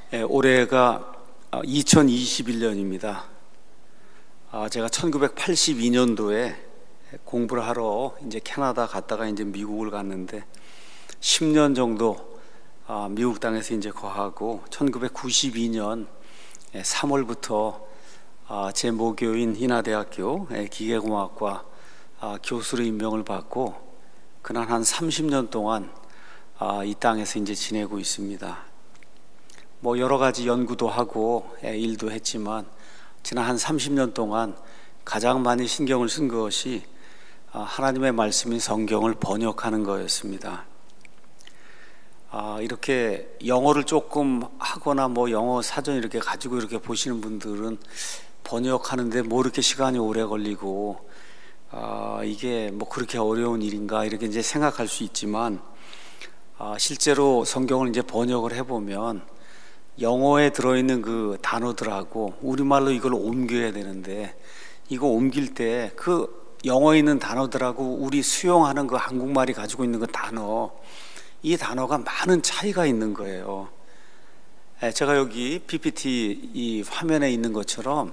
올해가 2021년입니다. 제가 1982년도에 공부를 하러 이제 캐나다 갔다가 이제 미국을 갔는데 10년 정도 미국 땅에서 이제 거하고 1992년 3월부터 제 모교인 인하대학교 기계공학과 교수로 임명을 받고 그날 한 30년 동안 이 땅에서 이제 지내고 있습니다. 뭐 여러 가지 연구도 하고 일도 했지만 지난 한 30년 동안 가장 많이 신경을 쓴 것이 하나님의 말씀인 성경을 번역하는 거였습니다. 이렇게 영어를 조금 하거나 뭐 영어 사전 이렇게 가지고 이렇게 보시는 분들은 번역하는데 뭐 이렇게 시간이 오래 걸리고 이게 뭐 그렇게 어려운 일인가 이렇게 이제 생각할 수 있지만 실제로 성경을 이제 번역을 해보면 영어에 들어있는 그 단어들하고 우리말로 이걸 옮겨야 되는데 이거 옮길 때 그 영어에 있는 단어들하고 우리 수용하는 그 한국말이 가지고 있는 그 단어, 이 단어가 많은 차이가 있는 거예요. 제가 여기 PPT 이 화면에 있는 것처럼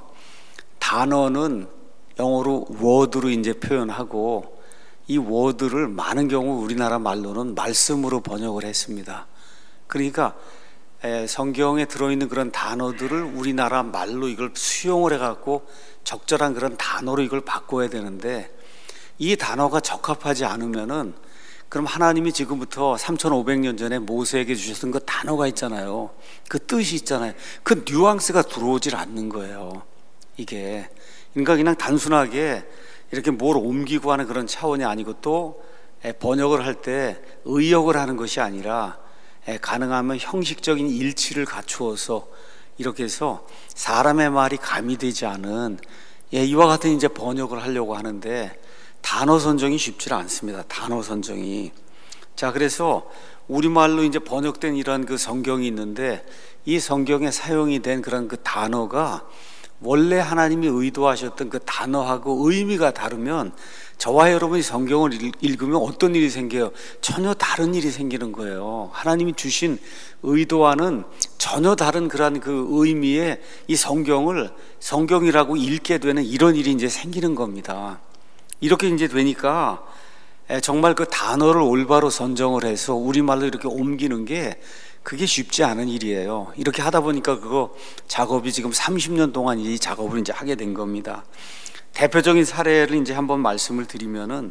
단어는 영어로 word로 이제 표현하고 이 word를 많은 경우 우리나라 말로는 말씀으로 번역을 했습니다. 그러니까 성경에 들어있는 그런 단어들을 우리나라 말로 이걸 수용을 해갖고 적절한 그런 단어로 이걸 바꿔야 되는데 이 단어가 적합하지 않으면은 그럼 하나님이 지금부터 3,500년 전에 모세에게 주셨던 그 단어가 있잖아요. 그 뜻이 있잖아요. 그 뉘앙스가 들어오질 않는 거예요. 이게 그러니까 그냥 단순하게 이렇게 뭘 옮기고 하는 그런 차원이 아니고 또 번역을 할 때 의역을 하는 것이 아니라 가능하면 형식적인 일치를 갖추어서 이렇게 해서 사람의 말이 가미되지 않은 이와 같은 이제 번역을 하려고 하는데 단어 선정이 쉽지 않습니다. 단어 선정이. 자, 그래서 우리말로 이제 번역된 이런 그 성경이 있는데 이 성경에 사용이 된 그런 그 단어가 원래 하나님이 의도하셨던 그 단어하고 의미가 다르면 저와 여러분이 성경을 읽으면 어떤 일이 생겨요? 전혀 다른 일이 생기는 거예요. 하나님이 주신 의도와는 전혀 다른 그런 그 의미의 이 성경을 성경이라고 읽게 되는 이런 일이 이제 생기는 겁니다. 이렇게 이제 되니까 정말 그 단어를 올바로 선정을 해서 우리말로 이렇게 옮기는 게 그게 쉽지 않은 일이에요. 이렇게 하다 보니까 그거 작업이 지금 30년 동안 이 작업을 이제 하게 된 겁니다. 대표적인 사례를 이제 한번 말씀을 드리면은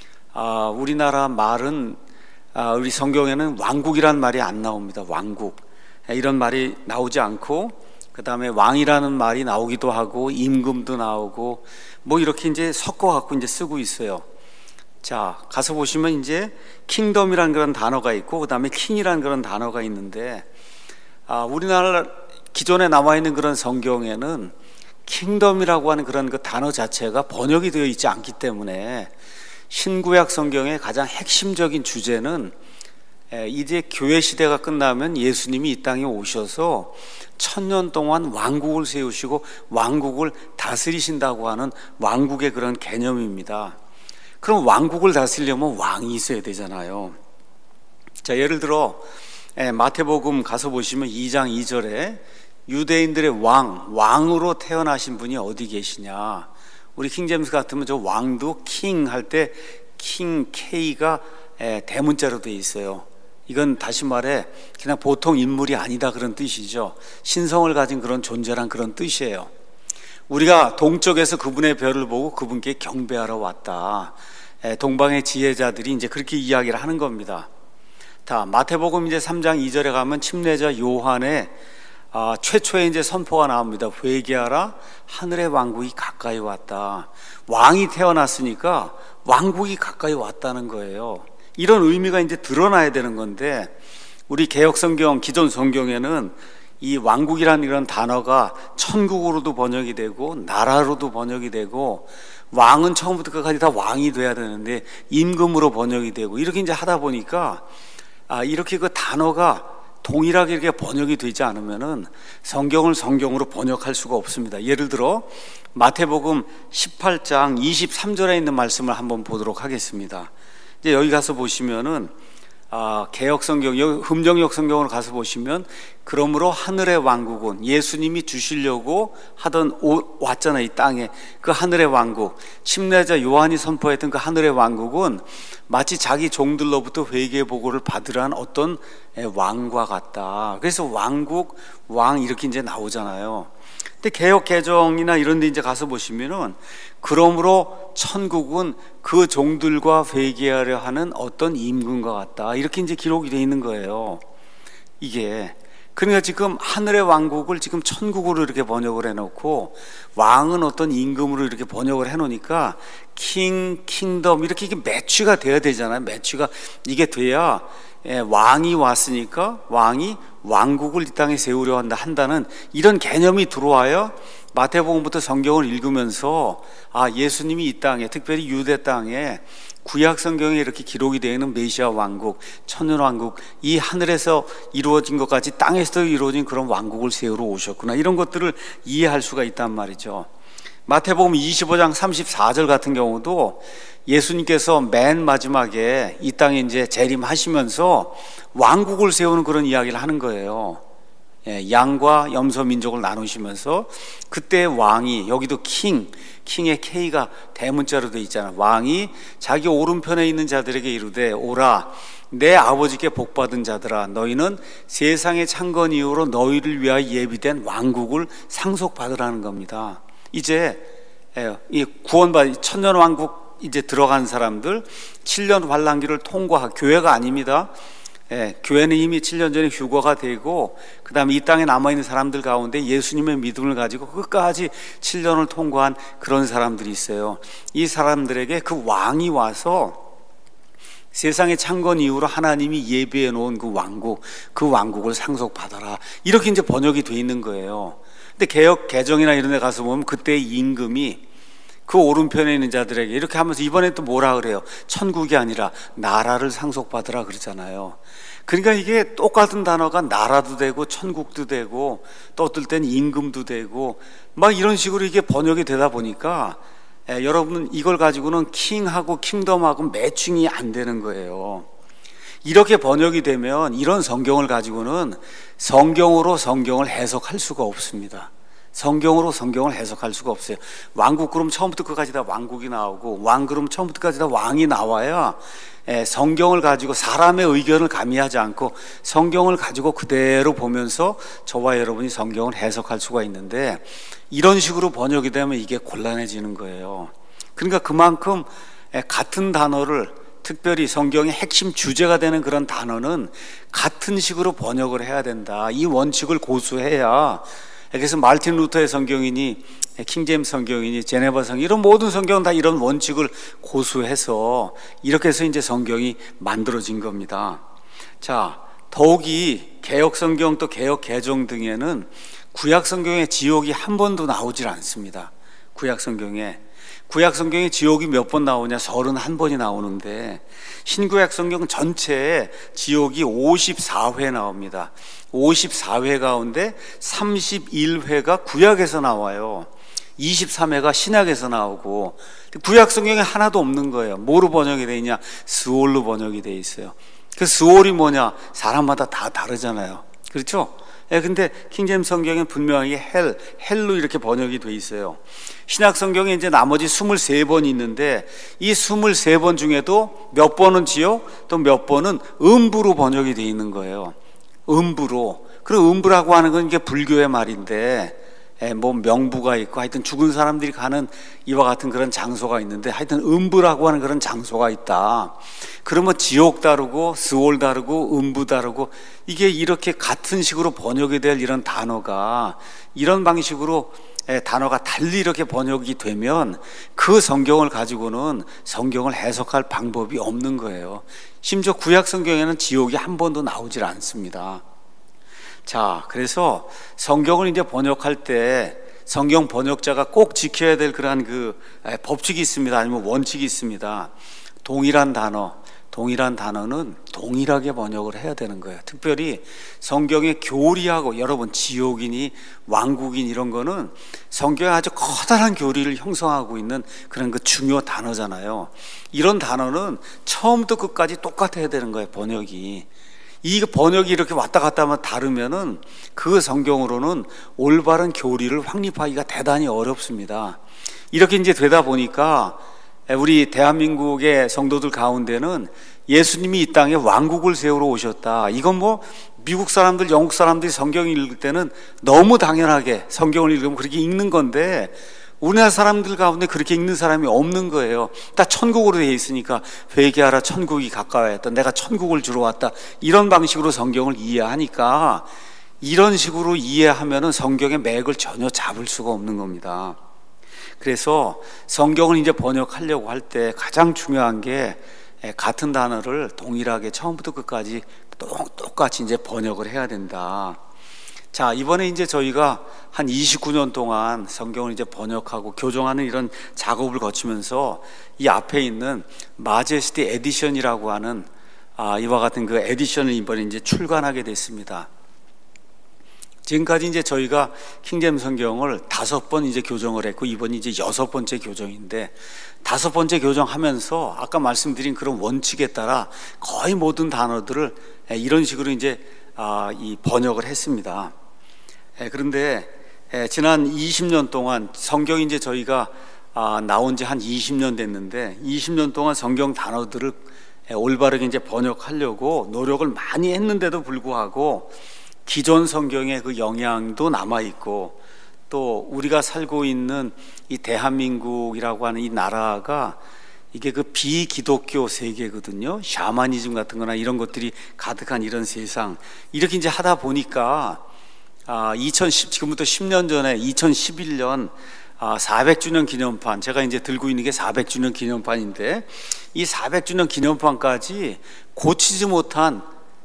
우리나라 말은 우리 성경에는 왕국이란 말이 안 나옵니다. 왕국 이런 말이 나오지 않고 그 다음에 왕이라는 말이 나오기도 하고 임금도 나오고 뭐 이렇게 이제 섞어 갖고 이제 쓰고 있어요. 자, 가서 보시면 이제 킹덤이라는 그런 단어가 있고 그 다음에 킹이라는 그런 단어가 있는데 우리나라 기존에 남아 있는 그런 성경에는 킹덤이라고 하는 그런 그 단어 자체가 번역이 되어 있지 않기 때문에 신구약 성경의 가장 핵심적인 주제는 이제 교회 시대가 끝나면 예수님이 이 땅에 오셔서 1000년 동안 왕국을 세우시고 왕국을 다스리신다고 하는 왕국의 그런 개념입니다. 그럼 왕국을 다스리려면 왕이 있어야 되잖아요. 자, 예를 들어 마태복음 가서 보시면 2장 2절에 유대인들의 왕으로 태어나신 분이 어디 계시냐. 우리 킹제임스 같으면 저 왕도 킹 할 때 킹 K가 대문자로 되어 있어요. 이건 다시 말해 그냥 보통 인물이 아니다 그런 뜻이죠. 신성을 가진 그런 존재란 그런 뜻이에요. 우리가 동쪽에서 그분의 별을 보고 그분께 경배하러 왔다. 동방의 지혜자들이 이제 그렇게 이야기를 하는 겁니다. 다 마태복음 이제 3장 2절에 가면 침례자 요한의 최초의 이제 선포가 나옵니다. 회개하라, 하늘의 왕국이 가까이 왔다. 왕이 태어났으니까 왕국이 가까이 왔다는 거예요. 이런 의미가 이제 드러나야 되는 건데 우리 개역 성경, 기존 성경에는 이 왕국이라는 이런 단어가 천국으로도 번역이 되고 나라로도 번역이 되고 왕은 처음부터 끝까지 다 왕이 돼야 되는데 임금으로 번역이 되고 이렇게 이제 하다 보니까 이렇게 그 단어가 동일하게 이렇게 번역이 되지 않으면은 성경을 성경으로 번역할 수가 없습니다. 예를 들어 마태복음 18장 23절에 있는 말씀을 한번 보도록 하겠습니다. 이제 여기 가서 보시면은 개역 성경, 흠정역 성경으로 가서 보시면 그러므로 하늘의 왕국은 예수님이 주시려고 하던 왔잖아요. 이 땅에 그 하늘의 왕국, 침례자 요한이 선포했던 그 하늘의 왕국은 마치 자기 종들로부터 회개 보고를 받으라는 어떤 왕과 같다. 그래서 왕국, 왕 이렇게 이제 나오잖아요. 근데 개역 개정이나 이런 데 이제 가서 보시면은 그러므로 천국은 그 종들과 회개하려 하는 어떤 임금과 같다. 이렇게 이제 기록이 되어 있는 거예요. 이게. 그러니까 지금 하늘의 왕국을 지금 천국으로 이렇게 번역을 해놓고 왕은 어떤 임금으로 이렇게 번역을 해놓으니까 킹덤 이렇게 이게 매치가 돼야 되잖아요. 매치가 이게 돼야 왕이 왔으니까 왕이 왕국을 이 땅에 세우려 한다는 이런 개념이 들어와요. 마태복음부터 성경을 읽으면서 예수님이 이 땅에, 특별히 유대 땅에 구약 성경에 이렇게 기록이 되어 있는 메시아 왕국, 천년 왕국, 이 하늘에서 이루어진 것까지 땅에서도 이루어진 그런 왕국을 세우러 오셨구나, 이런 것들을 이해할 수가 있단 말이죠. 마태복음 25장 34절 같은 경우도 예수님께서 맨 마지막에 이 땅에 이제 재림하시면서 왕국을 세우는 그런 이야기를 하는 거예요. 양과 염소 민족을 나누시면서 그때 왕이, 여기도 킹의 K가 대문자로 되어 있잖아. 왕이 자기 오른편에 있는 자들에게 이르되 오라 내 아버지께 복받은 자들아 너희는 세상의 창건 이후로 너희를 위하여 예비된 왕국을 상속받으라는 겁니다. 이제 이 구원받은 천년 왕국 이제 들어간 사람들 7년 환란기를 통과한 교회가 아닙니다. 교회는 이미 7년 전에 휴거가 되고 그 다음에 이 땅에 남아있는 사람들 가운데 예수님의 믿음을 가지고 끝까지 7년을 통과한 그런 사람들이 있어요. 이 사람들에게 그 왕이 와서 세상의 창건 이후로 하나님이 예비해 놓은 그 왕국을 상속받아라, 이렇게 이제 번역이 돼 있는 거예요. 근데 개역 개정이나 이런 데 가서 보면 그때의 임금이 그 오른편에 있는 자들에게 이렇게 하면서 이번에 또 뭐라 그래요? 천국이 아니라 나라를 상속받으라 그러잖아요. 그러니까 이게 똑같은 단어가 나라도 되고 천국도 되고 또 어떨 땐 임금도 되고 막 이런 식으로 이게 번역이 되다 보니까 여러분 이걸 가지고는 킹하고 킹덤하고 매칭이 안 되는 거예요. 이렇게 번역이 되면 이런 성경을 가지고는 성경으로 성경을 해석할 수가 없습니다. 성경으로 성경을 해석할 수가 없어요. 왕국 그럼 처음부터 끝까지 다 왕국이 나오고 왕 그럼 처음부터 끝까지 다 왕이 나와야 성경을 가지고 사람의 의견을 가미하지 않고 성경을 가지고 그대로 보면서 저와 여러분이 성경을 해석할 수가 있는데 이런 식으로 번역이 되면 이게 곤란해지는 거예요. 그러니까 그만큼 같은 단어를, 특별히 성경의 핵심 주제가 되는 그런 단어는 같은 식으로 번역을 해야 된다. 이 원칙을 고수해야. 그래서 마르틴 루터의 성경이니 킹제임스 성경이니 제네바 성경, 이런 모든 성경은 다 이런 원칙을 고수해서 이렇게 해서 이제 성경이 만들어진 겁니다. 자, 더욱이 개역 성경 또 개역 개정 등에는 구약 성경에 지옥이 한 번도 나오질 않습니다. 구약 성경에 지옥이 몇 번 나오냐? 31번이 나오는데 신구약 성경 전체에 지옥이 54회 나옵니다. 54회 가운데 31회가 구약에서 나와요. 23회가 신약에서 나오고 구약 성경에 하나도 없는 거예요. 뭐로 번역이 되어 있냐? 스올로 번역이 되어 있어요. 그 스올이 뭐냐? 사람마다 다 다르잖아요. 그렇죠? 근데 킹제임스 성경에 분명하게 헬로 이렇게 번역이 돼 있어요. 신약 성경에 이제 나머지 23번이 있는데 이 23번 중에도 몇 번은 지옥, 또 몇 번은 음부로 번역이 돼 있는 거예요. 음부로. 그리고 음부라고 하는 건 이게 불교의 말인데 뭐 명부가 있고 하여튼 죽은 사람들이 가는 이와 같은 그런 장소가 있는데 하여튼 음부라고 하는 그런 장소가 있다. 그러면 지옥 다르고 스올 다르고 음부 다르고 이게 이렇게 같은 식으로 번역이 될 이런 단어가 이런 방식으로 단어가 달리 이렇게 번역이 되면 그 성경을 가지고는 성경을 해석할 방법이 없는 거예요. 심지어 구약 성경에는 지옥이 한 번도 나오질 않습니다. 자, 그래서 성경을 이제 번역할 때 성경 번역자가 꼭 지켜야 될 그러한 그 법칙이 있습니다. 아니면 원칙이 있습니다. 동일한 단어, 동일한 단어는 동일하게 번역을 해야 되는 거예요. 특별히 성경의 교리하고, 여러분 지옥이니 왕국인 이런 거는 성경에 아주 커다란 교리를 형성하고 있는 그런 그 중요 단어잖아요. 이런 단어는 처음부터 끝까지 똑같아야 되는 거예요, 번역이. 이 번역이 이렇게 왔다 갔다 하면 다르면은 그 성경으로는 올바른 교리를 확립하기가 대단히 어렵습니다. 이렇게 이제 되다 보니까 우리 대한민국의 성도들 가운데는 예수님이 이 땅에 왕국을 세우러 오셨다, 이건 뭐 미국 사람들, 영국 사람들이 성경을 읽을 때는 너무 당연하게 성경을 읽으면 그렇게 읽는 건데, 우리나라 사람들 가운데 그렇게 읽는 사람이 없는 거예요. 다 천국으로 되어 있으니까 회개하라, 천국이 가까워했다, 내가 천국을 주러 왔다, 이런 방식으로 성경을 이해하니까 이런 식으로 이해하면은 성경의 맥을 전혀 잡을 수가 없는 겁니다. 그래서 성경을 이제 번역하려고 할 때 가장 중요한 게 같은 단어를 동일하게 처음부터 끝까지 똑같이 이제 번역을 해야 된다. 자, 이번에 이제 저희가 한 29년 동안 성경을 이제 번역하고 교정하는 이런 작업을 거치면서 이 앞에 있는 마제스티 에디션이라고 하는 이와 같은 그 에디션을 이번에 이제 출간하게 됐습니다. 지금까지 이제 저희가 킹제임스 성경을 5번 이제 교정을 했고, 이번이 이제 6번째 교정인데, 5번째 교정하면서 아까 말씀드린 그런 원칙에 따라 거의 모든 단어들을 이런 식으로 이제 이 번역을 했습니다. 그런데 지난 20년 동안 성경이 이제 저희가 나온 지 한 20년 됐는데, 20년 동안 성경 단어들을 올바르게 이제 번역하려고 노력을 많이 했는데도 불구하고 기존 성경의 그 영향도 남아있고, 또 우리가 살고 있는 이 대한민국이라고 하는 이 나라가 이게 그 비기독교 세계거든요. 샤머니즘 같은 거나 이런 것들이 가득한 이런 세상, 이렇게 이제 하다 보니까 지금부터 10년 전에 2011년 400주년 기념판, 제가 이제 들고 있는 게 400주년 기념판인데, 이 400주년 기념판까지 고치지 못한,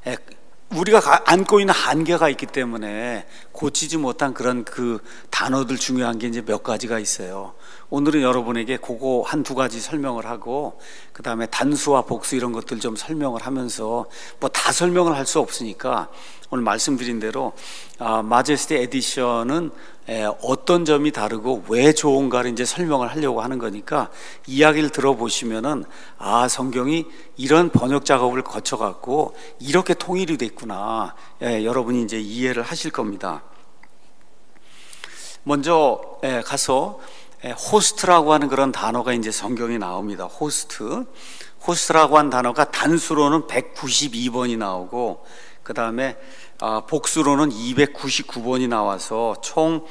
우리가 안고 있는 한계가 있기 때문에 고치지 못한 그런 그 단어들, 중요한 게 이제 몇 가지가 있어요. 오늘은 여러분에게 그거 한두 가지 설명을 하고, 그 다음에 단수와 복수 이런 것들 좀 설명을 하면서, 뭐 다 설명을 할 수 없으니까 오늘 말씀드린 대로 마제스티 에디션은 어떤 점이 다르고 왜 좋은가를 이제 설명을 하려고 하는 거니까, 이야기를 들어보시면은 성경이 이런 번역 작업을 거쳐갖고 이렇게 통일이 됐구나, 여러분이 이제 이해를 하실 겁니다. 먼저 가서 호스트라고 하는 그런 단어가 이제 성경에 나옵니다. 호스트라고 하는 단어가 단수로는 192번이 나오고, 그 다음에 복수로는 299번이 나와서 총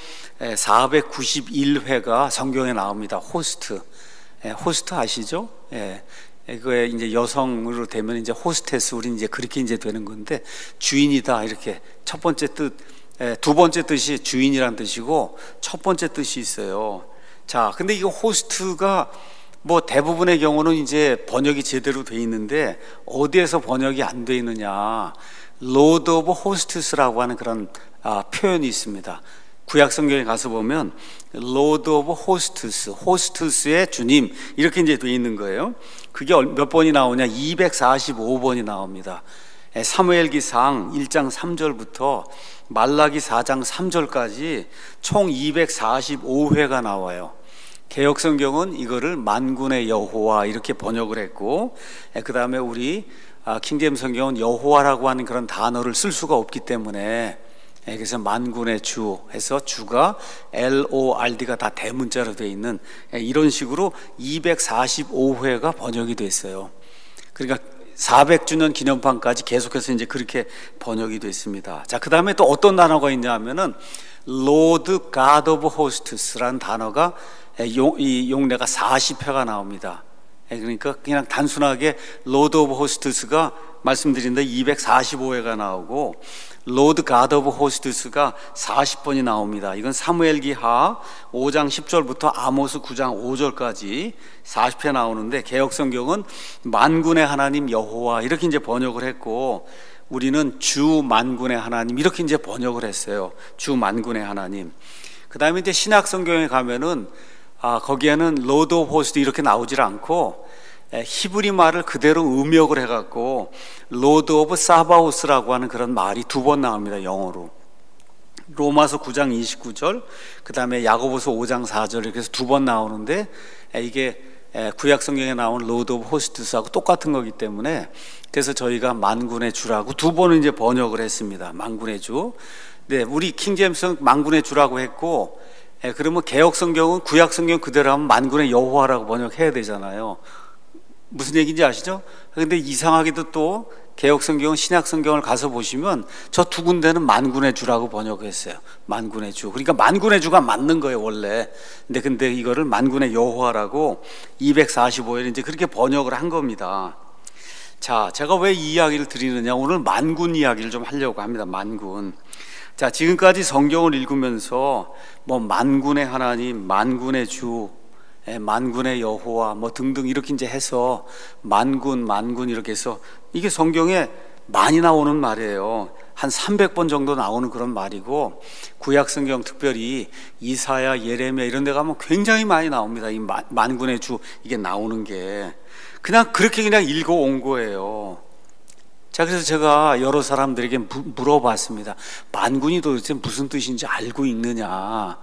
491회가 성경에 나옵니다. 호스트 아시죠? 그거에 이제 여성으로 되면 이제 호스테스, 우리 이제 그렇게 이제 되는 건데, 주인이다, 이렇게 첫 번째 뜻, 두 번째 뜻이 주인이란 뜻이고 첫 번째 뜻이 있어요. 자, 근데 이거 호스트가 뭐 대부분의 경우는 이제 번역이 제대로 돼 있는데, 어디에서 번역이 안 돼 있느냐, Lord of Hostes라고 하는 그런 표현이 있습니다. 구약 성경에 가서 보면 Lord of Hostess, 호스트스의 주님, 이렇게 이제 돼 있는 거예요. 그게 몇 번이 나오냐, 245번이 나옵니다. 사무엘기상 1장 3절부터 말라기 4장 3절까지 총 245회가 나와요. 개역성경은 이거를 만군의 여호와 이렇게 번역을 했고, 그 다음에 우리 킹제임스 성경은 여호와라고 하는 그런 단어를 쓸 수가 없기 때문에, 그래서 만군의 주 해서 주가 LORD가 다 대문자로 되어 있는 이런 식으로 245회가 번역이 됐어요. 그러니까 400주년 기념판까지 계속해서 이제 그렇게 번역이 됐습니다. 자, 그 다음에 또 어떤 단어가 있냐 하면은 Lord God of Hostes라는 단어가 이 용례가 40회가 나옵니다. 그러니까 그냥 단순하게 Lord of Hostes가 말씀드린 데 245회가 나오고, Lord God of Hostes가 40번이 나옵니다. 이건 사무엘기하 5장 10절부터 아모스 9장 5절까지 40회 나오는데, 개역성경은 만군의 하나님 여호와 이렇게 이제 번역을 했고, 우리는 주 만군의 하나님 이렇게 이제 번역을 했어요. 주 만군의 하나님. 그 다음에 이제 신약성경에 가면은 거기에는 Lord of Hosts 이렇게 나오질 않고, 히브리 말을 그대로 음역을 해갖고 로드 오브 사바오스라고 하는 그런 말이 2번 나옵니다. 영어로. 로마서 9장 29절, 그 다음에 야고보서 5장 4절 이렇게 해서 2번 나오는데, 이게 구약 성경에 나온 로드 오브 호스트스하고 똑같은 거기 때문에, 그래서 저희가 만군의 주라고 2번을 이제 번역을 했습니다. 만군의 주. 네, 우리 킹제임스는 만군의 주라고 했고, 그러면 개역 성경은 구약 성경 그대로 하면 만군의 여호와라고 번역해야 되잖아요. 무슨 얘기인지 아시죠? 근데 이상하게도 또 개역 성경은 신약 성경을 가서 보시면 저 2군데는 만군의 주라고 번역했어요. 만군의 주. 그러니까 만군의 주가 맞는 거예요, 원래. 근데 이거를 만군의 여호와라고 245일 이제 그렇게 번역을 한 겁니다. 자, 제가 왜 이 이야기를 드리느냐? 오늘 만군 이야기를 좀 하려고 합니다. 만군. 자, 지금까지 성경을 읽으면서 뭐 만군의 하나님, 만군의 주, 만군의 여호와 뭐 등등 이렇게 이제 해서 만군 이렇게 해서 이게 성경에 많이 나오는 말이에요. 한 300번 정도 나오는 그런 말이고, 구약 성경 특별히 이사야, 예레미야 이런 데 가면 굉장히 많이 나옵니다. 이 만군의 주 이게 나오는 게 그냥 그렇게 그냥 읽어온 거예요. 자, 그래서 제가 여러 사람들에게 물어봤습니다. 만군이 도대체 무슨 뜻인지 알고 있느냐?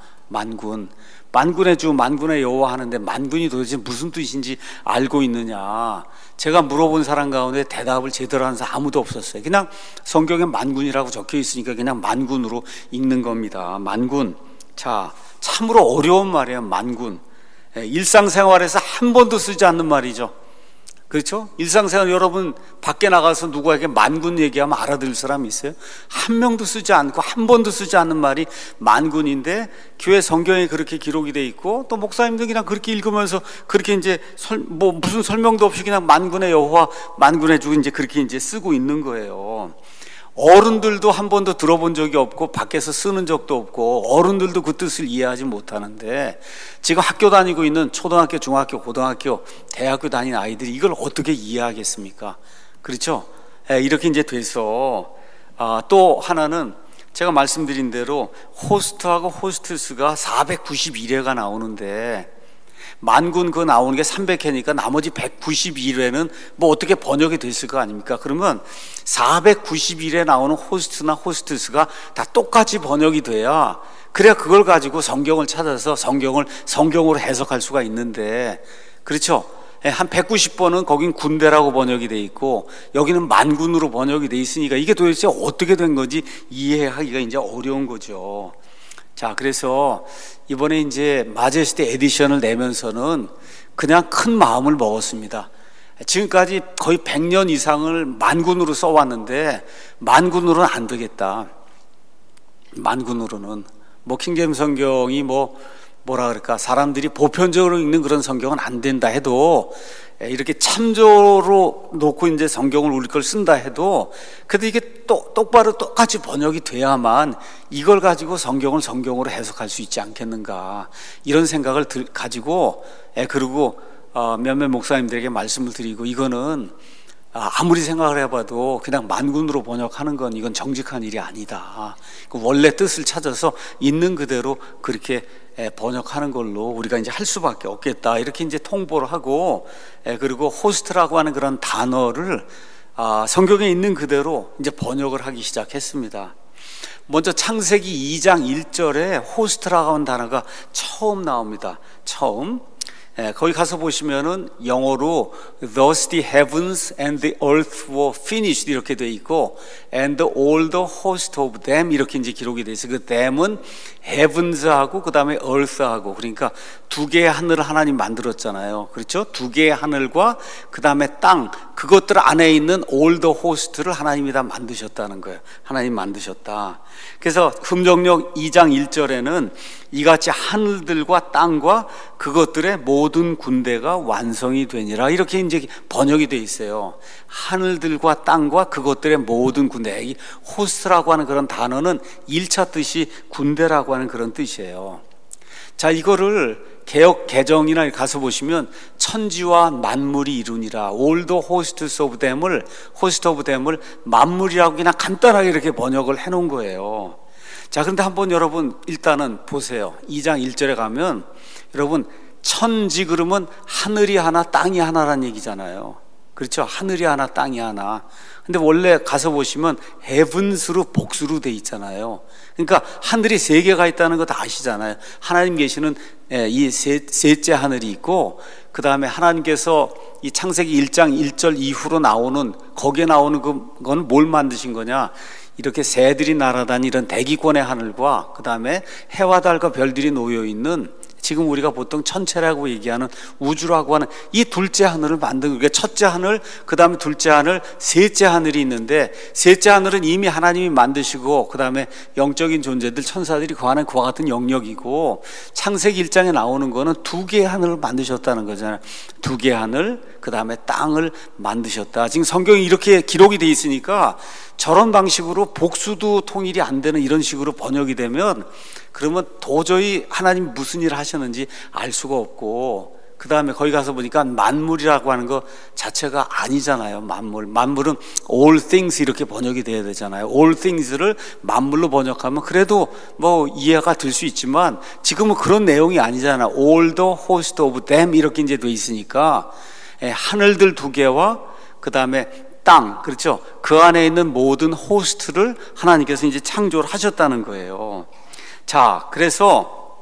만군의 주, 만군의 여호와 하는데 만군이 도대체 무슨 뜻인지 알고 있느냐? 제가 물어본 사람 가운데 대답을 제대로 하는 사람 아무도 없었어요. 그냥 성경에 만군이라고 적혀 있으니까 그냥 만군으로 읽는 겁니다. 만군. 자, 참으로 어려운 말이에요. 만군. 일상생활에서 한 번도 쓰지 않는 말이죠. 그렇죠? 일상생활 여러분 밖에 나가서 누구에게 만군 얘기하면 알아들을 사람이 있어요? 한 명도 쓰지 않고 한 번도 쓰지 않는 말이 만군인데 교회 성경에 그렇게 기록이 돼 있고 또 목사님들 그냥 그렇게 읽으면서 그렇게 이제 무슨 설명도 없이 그냥 만군의 여호와, 만군의 주 이제 그렇게 이제 쓰고 있는 거예요. 어른들도 한 번도 들어본 적이 없고 밖에서 쓰는 적도 없고 어른들도 그 뜻을 이해하지 못하는데 지금 학교 다니고 있는 초등학교, 중학교, 고등학교, 대학교 다니는 아이들이 이걸 어떻게 이해하겠습니까? 그렇죠? 이렇게 이제 돼서 또 하나는 제가 말씀드린 대로 호스트하고 호스트스가 491회가 나오는데 만군 그거 나오는 게 300회니까 나머지 191회는 뭐 어떻게 번역이 됐을 거 아닙니까? 그러면 491회 나오는 호스트나 호스트스가 다 똑같이 번역이 돼야 그래야 그걸 가지고 성경을 찾아서 성경으로 해석할 수가 있는데, 그렇죠? 한 190번은 거긴 군대라고 번역이 돼 있고 여기는 만군으로 번역이 돼 있으니까 이게 도대체 어떻게 된 건지 이해하기가 이제 어려운 거죠. 자, 그래서 이번에 이제 마제스티 에디션을 내면서는 그냥 큰 마음을 먹었습니다. 지금까지 거의 100년 이상을 만군으로 써왔는데 만군으로는 안 되겠다. 만군으로는 뭐 킹제임스 성경이 뭐라 그럴까, 사람들이 보편적으로 읽는 그런 성경은 안 된다 해도 이렇게 참조로 놓고 이제 성경을 우리 걸 쓴다 해도 그래도 이게 똑바로 똑같이 번역이 돼야만 이걸 가지고 성경을 성경으로 해석할 수 있지 않겠는가, 이런 생각을 가지고 그리고 몇몇 목사님들에게 말씀을 드리고, 이거는 아무리 생각을 해봐도 그냥 만군으로 번역하는 건 이건 정직한 일이 아니다. 원래 뜻을 찾아서 있는 그대로 그렇게 번역하는 걸로 우리가 이제 할 수밖에 없겠다, 이렇게 이제 통보를 하고, 그리고 호스트라고 하는 그런 단어를 성경에 있는 그대로 이제 번역을 하기 시작했습니다. 먼저 창세기 2장 1절에 호스트라고 하는 단어가 처음 나옵니다. 처음. 거기 가서 보시면은 영어로 Thus the heavens and the earth were finished 이렇게 돼 있고 and all the host of them 이렇게 이제 기록이 돼 있어요. 그 them은 heavens하고 그 다음에 earth하고, 그러니까 두 개의 하늘을 하나님 만들었잖아요. 그렇죠? 두 개의 하늘과 그 다음에 땅, 그것들 안에 있는 all the host를 하나님이 다 만드셨다는 거예요. 하나님 만드셨다. 그래서 흠정력 2장 1절에는 이같이 하늘들과 땅과 그것들의 모든 군대가 완성이 되니라 이렇게 이제 번역이 돼 있어요. 하늘들과 땅과 그것들의 모든 군대, 이 호스트라고 하는 그런 단어는 1차 뜻이 군대라고 하는 그런 뜻이에요. 자, 이거를 개역 개정이나 가서 보시면 천지와 만물이 이루니라, all the hosts of them을 만물이라고 그냥 간단하게 이렇게 번역을 해놓은 거예요. 자, 그런데 한번 여러분 일단은 보세요. 2장 1절에 가면 여러분 천지 그러면 하늘이 하나 땅이 하나란 얘기잖아요. 그렇죠? 하늘이 하나 땅이 하나. 근데 원래 가서 보시면 heavens로 복수로 돼 있잖아요. 그러니까 하늘이 세 개가 있다는 거 다 아시잖아요. 하나님 계시는 이 셋째 하늘이 있고, 그 다음에 하나님께서 이 창세기 1장 1절 이후로 나오는, 거기에 나오는 그건 뭘 만드신 거냐, 이렇게 새들이 날아다니는 대기권의 하늘과 그 다음에 해와 달과 별들이 놓여있는, 지금 우리가 보통 천체라고 얘기하는 우주라고 하는 이 둘째 하늘을 만든 거예요. 첫째 하늘, 그 다음에 둘째 하늘, 셋째 하늘이 있는데, 셋째 하늘은 이미 하나님이 만드시고 그 다음에 영적인 존재들, 천사들이 거하는 그와 같은 영역이고, 창세기 1장에 나오는 거는 두 개의 하늘을 만드셨다는 거잖아요. 두 개의 하늘, 그 다음에 땅을 만드셨다. 지금 성경이 이렇게 기록이 돼 있으니까 저런 방식으로 복수도 통일이 안 되는 이런 식으로 번역이 되면, 그러면 도저히 하나님이 무슨 일을 하셨는지 알 수가 없고, 그 다음에 거기 가서 보니까 만물이라고 하는 거 자체가 아니잖아요. 만물은 all things 이렇게 번역이 돼야 되잖아요. all things를 만물로 번역하면 그래도 뭐 이해가 될 수 있지만, 지금은 그런 내용이 아니잖아요. all the host of them 이렇게 이제 돼 있으니까, 하늘들 두 개와 그 다음에 땅, 그렇죠? 그 안에 있는 모든 호스트를 하나님께서 이제 창조를 하셨다는 거예요. 자, 그래서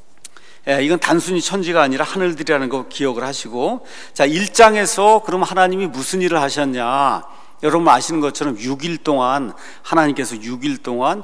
이건 단순히 천지가 아니라 하늘들이라는 거 기억을 하시고, 자, 1장에서 그럼 하나님이 무슨 일을 하셨냐, 여러분 아시는 것처럼 6일 동안 하나님께서 6일 동안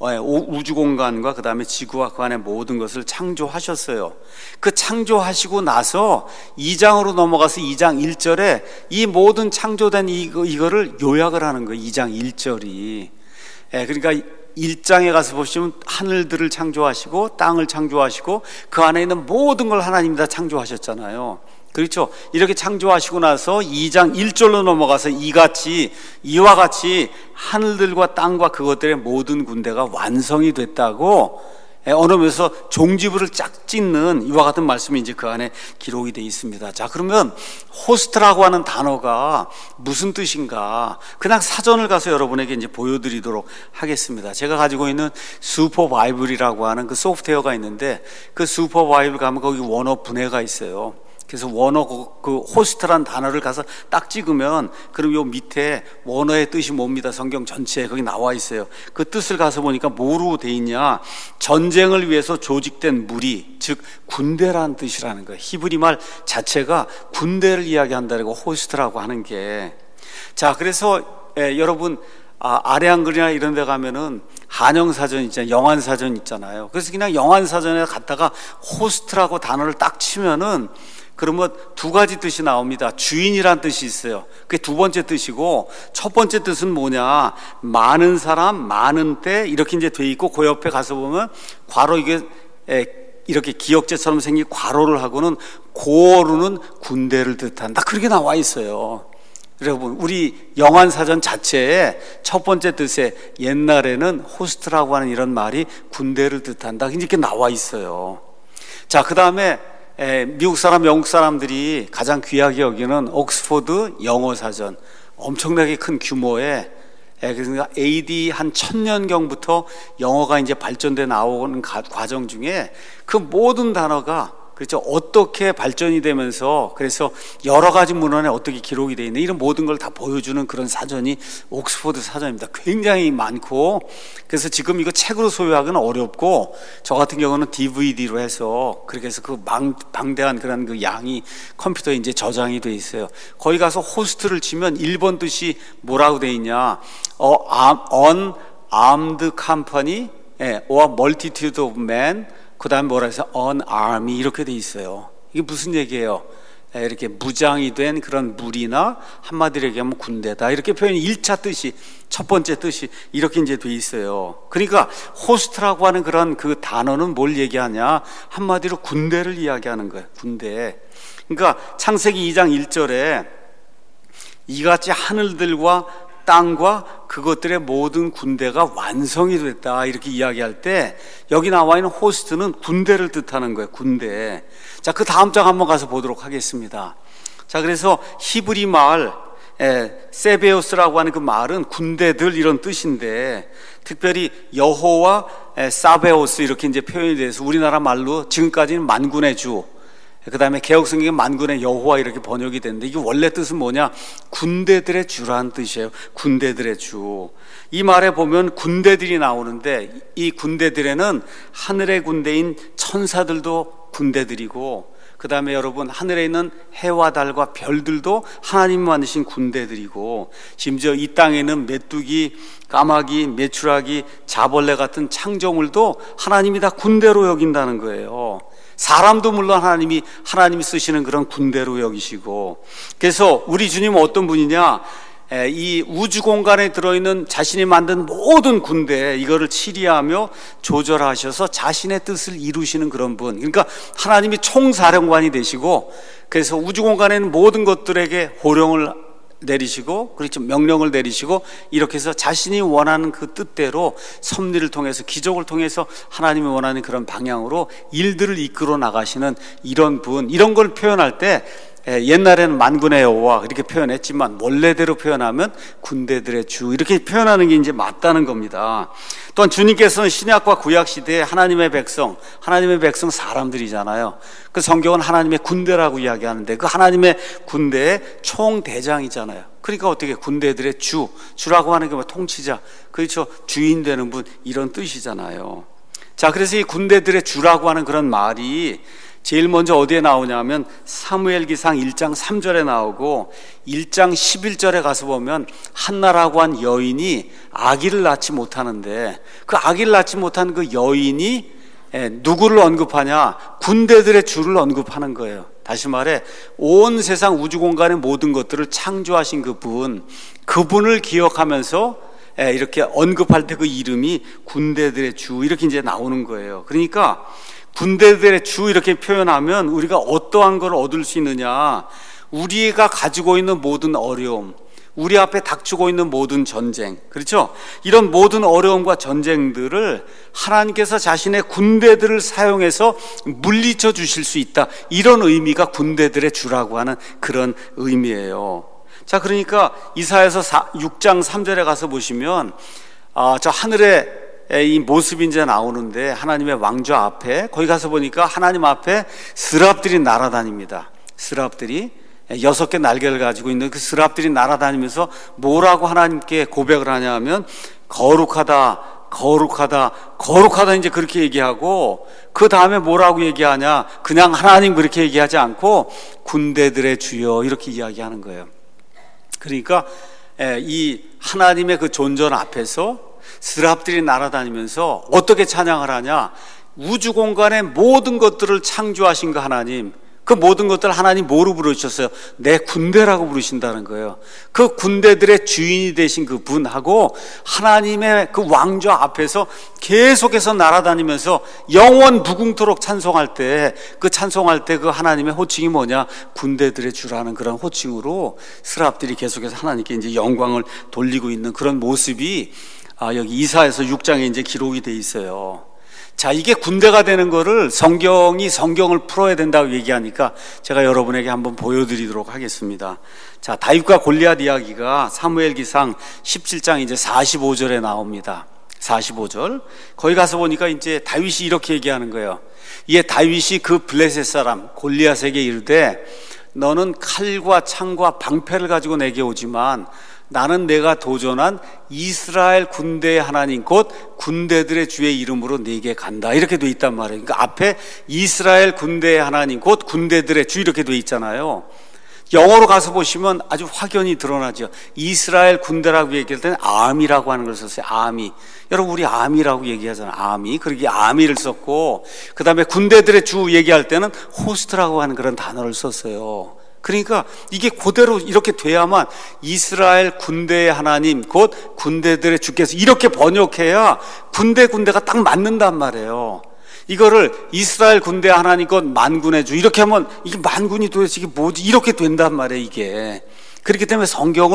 우주 공간과 그 다음에 지구와 그 안에 모든 것을 창조하셨어요. 그 창조하시고 나서 2장으로 넘어가서 2장 1절에 이 모든 창조된 이거를 요약을 하는 거예요. 2장 1절이. 그러니까 1장에 가서 보시면 하늘들을 창조하시고 땅을 창조하시고 그 안에 있는 모든 걸 하나님이 다 창조하셨잖아요. 그렇죠? 이렇게 창조하시고 나서 2장 1절로 넘어가서 이와 같이 하늘들과 땅과 그것들의 모든 군대가 완성이 됐다고 어느 면에서 종지부를 쫙 찍는 이와 같은 말씀이 이제 그 안에 기록이 되어 있습니다. 자, 그러면 호스트라고 하는 단어가 무슨 뜻인가? 그냥 사전을 가서 여러분에게 이제 보여드리도록 하겠습니다. 제가 가지고 있는 슈퍼 바이블이라고 하는 그 소프트웨어가 있는데, 그 슈퍼 바이블 가면 거기 원어 분해가 있어요. 그래서 원어 그 호스트란 단어를 가서 딱 찍으면, 그럼 요 밑에 원어의 뜻이 뭡니다. 성경 전체에 거기 나와 있어요. 그 뜻을 가서 보니까 뭐로 돼 있냐, 전쟁을 위해서 조직된 무리, 즉 군대라는 뜻이라는 거예요. 히브리 말 자체가 군대를 이야기한다고 호스트라고 하는 게. 자, 그래서 여러분 아래 한글이나 이런 데 가면은 한영사전 있잖아요. 영한사전 있잖아요. 그래서 그냥 영한사전에 갔다가 호스트라고 단어를 딱 치면은, 그러면 두 가지 뜻이 나옵니다. 주인이란 뜻이 있어요. 그게 두 번째 뜻이고, 첫 번째 뜻은 뭐냐, 많은 사람, 많은 때 이렇게 이제 돼 있고, 그 옆에 가서 보면 괄호, 이게 이렇게 기역제처럼 생긴 괄호를 하고는 고어로는 군대를 뜻한다, 그렇게 나와 있어요. 여러분, 우리 영한사전 자체에 첫 번째 뜻에 옛날에는 호스트라고 하는 이런 말이 군대를 뜻한다, 이렇게 나와 있어요. 자, 그 다음에 미국 사람, 영국 사람들이 가장 귀하게 여기는 옥스포드 영어사전, 엄청나게 큰 규모의, 그러니까 AD 한 1000년경부터 영어가 이제 발전돼 나오는 과정 중에 그 모든 단어가, 그렇죠, 어떻게 발전이 되면서, 그래서 여러 가지 문헌에 어떻게 기록이 되어 있는 이런 모든 걸 다 보여주는 그런 사전이 옥스포드 사전입니다. 굉장히 많고, 그래서 지금 이거 책으로 소유하기는 어렵고, 저 같은 경우는 DVD로 해서, 그렇게 해서 그 방대한 그런 그 양이 컴퓨터에 이제 저장이 돼 있어요. 거기 가서 호스트를 치면 1번 뜻이 뭐라고 돼 있냐, unarmed company or multitude of men, 그 다음에 뭐라 해서 an army 이렇게 돼 있어요. 이게 무슨 얘기예요? 이렇게 무장이 된 그런 무리나, 한마디로 얘기하면 군대다, 이렇게 표현이 1차 뜻이, 첫 번째 뜻이 이렇게 이제 돼 있어요. 그러니까 호스트라고 하는 그런 그 단어는 뭘 얘기하냐, 한마디로 군대를 이야기하는 거예요. 군대. 그러니까 창세기 2장 1절에 이같이 하늘들과 땅과 그것들의 모든 군대가 완성이 됐다, 이렇게 이야기할 때 여기 나와 있는 호스트는 군대를 뜻하는 거예요. 군대. 자, 그 다음 장 한번 가서 보도록 하겠습니다. 자, 그래서 히브리 말 세베오스라고 하는 그 말은 군대들 이런 뜻인데, 특별히 여호와 사베오스 이렇게 이제 표현이 돼서 우리나라 말로 지금까지는 만군의 주, 그 다음에 개혁성경에 만군의 여호와 이렇게 번역이 됐는데, 이게 원래 뜻은 뭐냐? 군대들의 주라는 뜻이에요. 군대들의 주. 이 말에 보면 군대들이 나오는데, 이 군대들에는 하늘의 군대인 천사들도 군대들이고, 그 다음에 여러분, 하늘에 있는 해와 달과 별들도 하나님이 만드신 군대들이고, 심지어 이 땅에 있는 메뚜기, 까마귀, 메추라기, 자벌레 같은 창조물도 하나님이 다 군대로 여긴다는 거예요. 사람도 물론 하나님이 쓰시는 그런 군대로 여기시고, 그래서 우리 주님은 어떤 분이냐? 이 우주 공간에 들어있는 자신이 만든 모든 군대, 이거를 치리하며 조절하셔서 자신의 뜻을 이루시는 그런 분. 그러니까 하나님이 총사령관이 되시고, 그래서 우주 공간에 있는 모든 것들에게 호령을 내리시고, 그렇죠, 명령을 내리시고, 이렇게 해서 자신이 원하는 그 뜻대로 섭리를 통해서, 기적을 통해서 하나님이 원하는 그런 방향으로 일들을 이끌어 나가시는 이런 분, 이런 걸 표현할 때 옛날에는 만군의 여호와 이렇게 표현했지만 원래대로 표현하면 군대들의 주, 이렇게 표현하는 게 이제 맞다는 겁니다. 또한 주님께서는 신약과 구약 시대에 하나님의 백성 사람들이잖아요. 그 성경은 하나님의 군대라고 이야기하는데, 그 하나님의 군대의 총대장이잖아요. 그러니까 어떻게 군대들의 주라고 하는 게 뭐 통치자, 그렇죠, 주인 되는 분, 이런 뜻이잖아요. 자, 그래서 이 군대들의 주라고 하는 그런 말이 제일 먼저 어디에 나오냐면 사무엘기상 1장 3절에 나오고, 1장 11절에 가서 보면 한나라고 한 여인이 아기를 낳지 못하는데, 그 아기를 낳지 못한 그 여인이 누구를 언급하냐? 군대들의 주를 언급하는 거예요. 다시 말해, 온 세상 우주 공간의 모든 것들을 창조하신 그분을 기억하면서 이렇게 언급할 때 그 이름이 군대들의 주, 이렇게 이제 나오는 거예요. 그러니까 군대들의 주 이렇게 표현하면 우리가 어떠한 걸 얻을 수 있느냐? 우리가 가지고 있는 모든 어려움, 우리 앞에 닥치고 있는 모든 전쟁, 그렇죠? 이런 모든 어려움과 전쟁들을 하나님께서 자신의 군대들을 사용해서 물리쳐 주실 수 있다, 이런 의미가 군대들의 주라고 하는 그런 의미예요. 자, 그러니까 이사야서 6장 3절에 가서 보시면 저 하늘에 이 모습이 이제 나오는데, 하나님의 왕좌 앞에, 거기 가서 보니까 하나님 앞에 스랍들이 날아다닙니다. 스랍들이 6개 날개를 가지고 있는 그 스랍들이 날아다니면서 뭐라고 하나님께 고백을 하냐면 거룩하다, 거룩하다, 거룩하다, 이제 그렇게 얘기하고, 그 다음에 뭐라고 얘기하냐? 그냥 하나님 그렇게 얘기하지 않고 군대들의 주여 이렇게 이야기하는 거예요. 그러니까 이 하나님의 그 존전 앞에서 스랍들이 날아다니면서 어떻게 찬양을 하냐? 우주 공간의 모든 것들을 창조하신 그 하나님, 그 모든 것들을 하나님 뭐로 부르셨어요? 내 군대라고 부르신다는 거예요. 그 군대들의 주인이 되신 그 분하고 하나님의 그 왕좌 앞에서 계속해서 날아다니면서 영원 무궁토록 찬송할 때, 그 찬송할 때 그 하나님의 호칭이 뭐냐? 군대들의 주라는 그런 호칭으로 스랍들이 계속해서 하나님께 이제 영광을 돌리고 있는 그런 모습이 여기 이사야서 6장에 이제 기록이 돼 있어요. 자, 이게 군대가 되는 거를 성경을 풀어야 된다고 얘기하니까 제가 여러분에게 한번 보여드리도록 하겠습니다. 자, 다윗과 골리앗 이야기가 사무엘기상 17장 이제 45절에 나옵니다. 45절. 거기 가서 보니까 이제 다윗이 이렇게 얘기하는 거예요. 이에 다윗이 그 블레셋 사람 골리앗에게 이르되, 너는 칼과 창과 방패를 가지고 내게 오지만 나는 내가 도전한 이스라엘 군대의 하나님 곧 군대들의 주의 이름으로 네게 간다, 이렇게 돼 있단 말이에요. 그러니까 앞에 이스라엘 군대의 하나님 곧 군대들의 주 이렇게 돼 있잖아요. 영어로 가서 보시면 아주 확연히 드러나죠. 이스라엘 군대라고 얘기할 때는 아미라고 하는 걸 썼어요. 아미. 여러분, 우리 아미라고 얘기하잖아요. 아미. 그러기에 아미를 썼고, 그 다음에 군대들의 주 얘기할 때는 호스트라고 하는 그런 단어를 썼어요. 그러니까 이게 그대로 이렇게 돼야만 이스라엘 군대의 하나님 곧 군대들의 주께서, 이렇게 번역해야 군대가 딱 맞는단 말이에요. 이거를 이스라엘 군대 하나님 곧 만군의 주 이렇게 하면 이게 만군이 도대체 이게 뭐지? 이렇게 된단 말이에요, 이게. 그렇기 때문에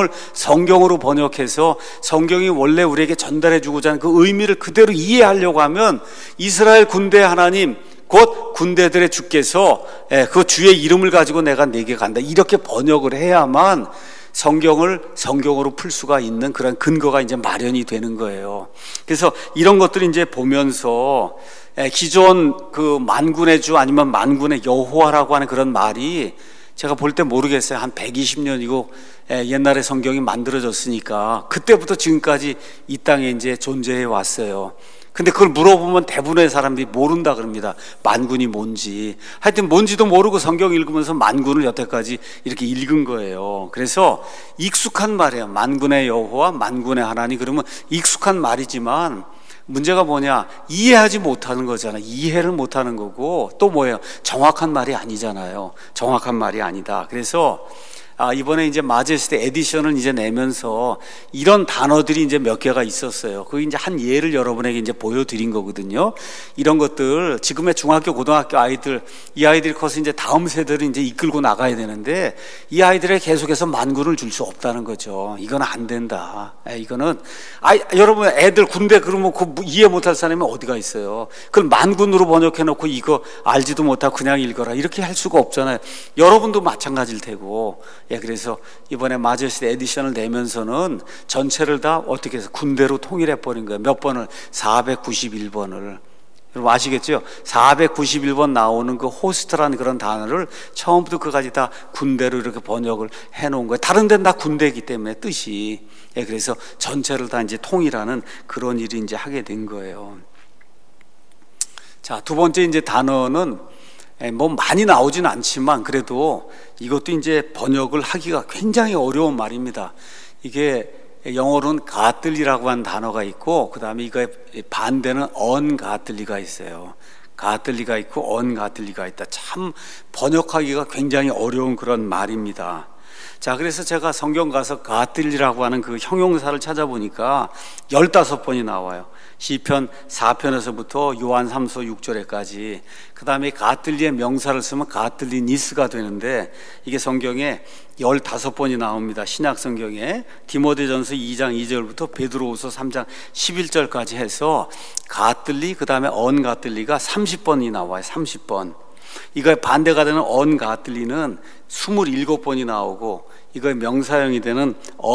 성경으로 번역해서 성경이 원래 우리에게 전달해 주고자 하는 그 의미를 그대로 이해하려고 하면 이스라엘 군대 하나님 곧 군대들의 주께서 그 주의 이름을 가지고 내가 네게 간다, 이렇게 번역을 해야만 성경을 성경으로 풀 수가 있는 그런 근거가 이제 마련이 되는 거예요. 그래서 이런 것들을 이제 보면서 기존 그 만군의 주 아니면 만군의 여호와라고 하는 그런 말이 제가 볼 때 모르겠어요. 한 120년이고 옛날에 성경이 만들어졌으니까 그때부터 지금까지 이 땅에 이제 존재해 왔어요. 근데 그걸 물어보면 대부분의 사람들이 모른다 그럽니다. 만군이 뭔지. 하여튼 뭔지도 모르고 성경 읽으면서 만군을 여태까지 이렇게 읽은 거예요. 그래서 익숙한 말이에요. 만군의 여호와, 만군의 하나님. 그러면 익숙한 말이지만 문제가 뭐냐? 이해하지 못하는 거잖아요. 이해를 못하는 거고 또 뭐예요? 정확한 말이 아니잖아요. 정확한 말이 아니다. 그래서 이번에 이제 마제스티 에디션을 이제 내면서 이런 단어들이 이제 몇 개가 있었어요. 그 이제 한 예를 여러분에게 이제 보여드린 거거든요. 이런 것들 지금의 중학교, 고등학교 아이들, 이 아이들이 커서 이제 다음 세대를 이제 이끌고 나가야 되는데 이 아이들에 계속해서 만군을 줄 수 없다는 거죠. 이건 안 된다. 이거는 여러분 애들 군대 그러면 그 이해 못할 사람이 어디가 있어요? 그걸 만군으로 번역해 놓고 이거 알지도 못하고 그냥 읽어라 이렇게 할 수가 없잖아요. 여러분도 마찬가지일 테고. 그래서 이번에 마제스티 에디션을 내면서는 전체를 다 어떻게 해서 군대로 통일해 버린 거예요. 몇 번을? 491번을. 여러분 아시겠죠? 491번 나오는 그 호스트라는 그런 단어를 처음부터 끝까지 다 군대로 이렇게 번역을 해 놓은 거예요. 다른 데는 다 군대이기 때문에 뜻이. 그래서 전체를 다 이제 통일하는 그런 일이 이제 하게 된 거예요. 자, 두 번째 이제 단어는 뭐 많이 나오진 않지만 그래도 이것도 이제 번역을 하기가 굉장히 어려운 말입니다. 이게 영어로는 가들리라고 하는 단어가 있고 그 다음에 이거 반대는 언가들리가 있어요. 가들리가 있고 언가들리가 있다. 참 번역하기가 굉장히 어려운 그런 말입니다. 자, 그래서 제가 성경 가서 가들리라고 하는 그 형용사를 찾아보니까 15번이 나와요. 시편 4편에서부터 요한 3서 6절에까지. 그 다음에 가들리의 명사를 쓰면 가들리니스가 되는데 이게 성경에 15번이 나옵니다. 신약 성경에 디모데전서 2장 2절부터 베드로후서 3장 11절까지 해서 가들리 그 다음에 언가들리가 30번이 나와요. 30번. 이거의 반대가 되는 언가들리는 27번이 나오고 이거의 명사형이 되는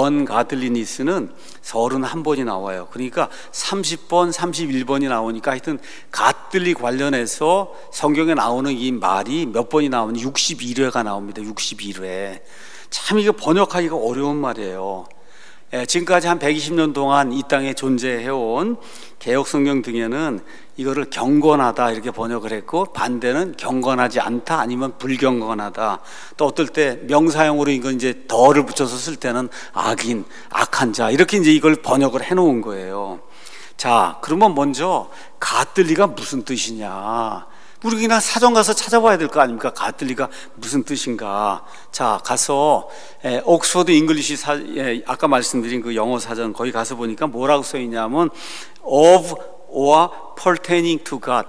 언가들리니스는 31번이 나와요. 그러니까 30번, 31번이 나오니까 하여튼 가들리 관련해서 성경에 나오는 이 말이 몇 번이 나오는 61회가 나옵니다. 61회. 참 이게 번역하기가 어려운 말이에요. 지금까지 한 120년 동안 이 땅에 존재해온 개역성경 등에는 이거를 경건하다 이렇게 번역을 했고 반대는 경건하지 않다 아니면 불경건하다. 또 어떨 때 명사형으로 이건 이제 덜을 붙여서 쓸 때는 악인, 악한 자 이렇게 이제 이걸 번역을 해놓은 거예요. 자, 그러면 먼저 가들리가 무슨 뜻이냐? 우리 그냥 사전 가서 찾아봐야 될 거 아닙니까? 가들리가 무슨 뜻인가? 자, 가서 옥스퍼드 잉글리시 아까 말씀드린 그 영어 사전 거기 가서 보니까 뭐라고 써 있냐면 of or pertaining to God,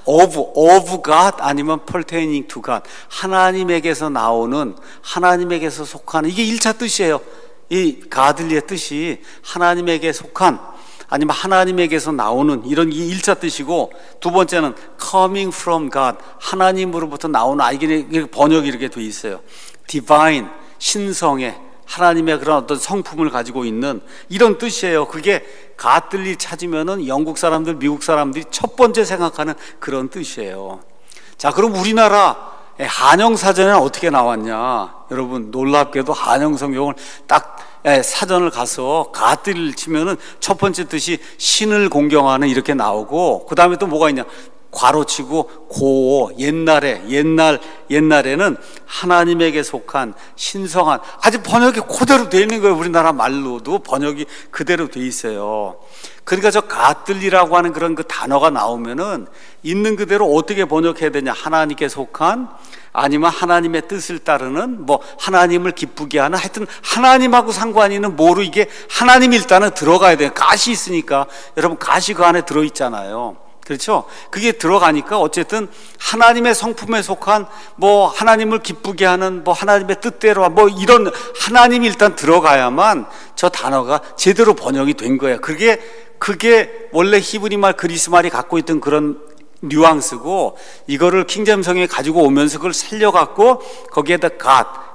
of God 아니면 pertaining to God, 하나님에게서 나오는, 하나님에게서 속하는, 이게 1차 뜻이에요. 이 가들리의 뜻이 하나님에게 속한 아니면 하나님에게서 나오는 이런 게 1차 뜻이고, 두 번째는 coming from God, 하나님으로부터 나오는, 이게 번역이 이렇게 돼 있어요. divine, 신성의 하나님의 그런 어떤 성품을 가지고 있는 이런 뜻이에요. 그게 가들리 찾으면은 영국 사람들, 미국 사람들이 첫 번째 생각하는 그런 뜻이에요. 자, 그럼 우리나라 한영사전에는 어떻게 나왔냐? 여러분 놀랍게도 한영성경을 딱 사전을 가서 가들리를 치면은 첫 번째 뜻이 신을 공경하는 이렇게 나오고, 그 다음에 또 뭐가 있냐? 괄호치고 고, 옛날에는 하나님에게 속한 신성한, 아직 번역이 그대로 되어 있는 거예요. 우리나라 말로도 번역이 그대로 되어 있어요. 그러니까 저 가들리라고 하는 그런 그 단어가 나오면은 있는 그대로 어떻게 번역해야 되냐? 하나님께 속한, 아니면 하나님의 뜻을 따르는, 뭐 하나님을 기쁘게 하는, 하여튼 하나님하고 상관이 있는 뭐로, 이게 하나님이 일단은 들어가야 돼요. 가시 있으니까. 여러분 가시 그 안에 들어있잖아요. 그렇죠? 그게 들어가니까 어쨌든 하나님의 성품에 속한, 뭐 하나님을 기쁘게 하는, 뭐 하나님의 뜻대로, 뭐 이런 하나님이 일단 들어가야만 저 단어가 제대로 번역이 된 거예요. 그게 원래 히브리 말, 그리스 말이 갖고 있던 그런 뉘앙스고, 이거를 킹제임스 성경에 가지고 오면서 그걸 살려갖고 거기에다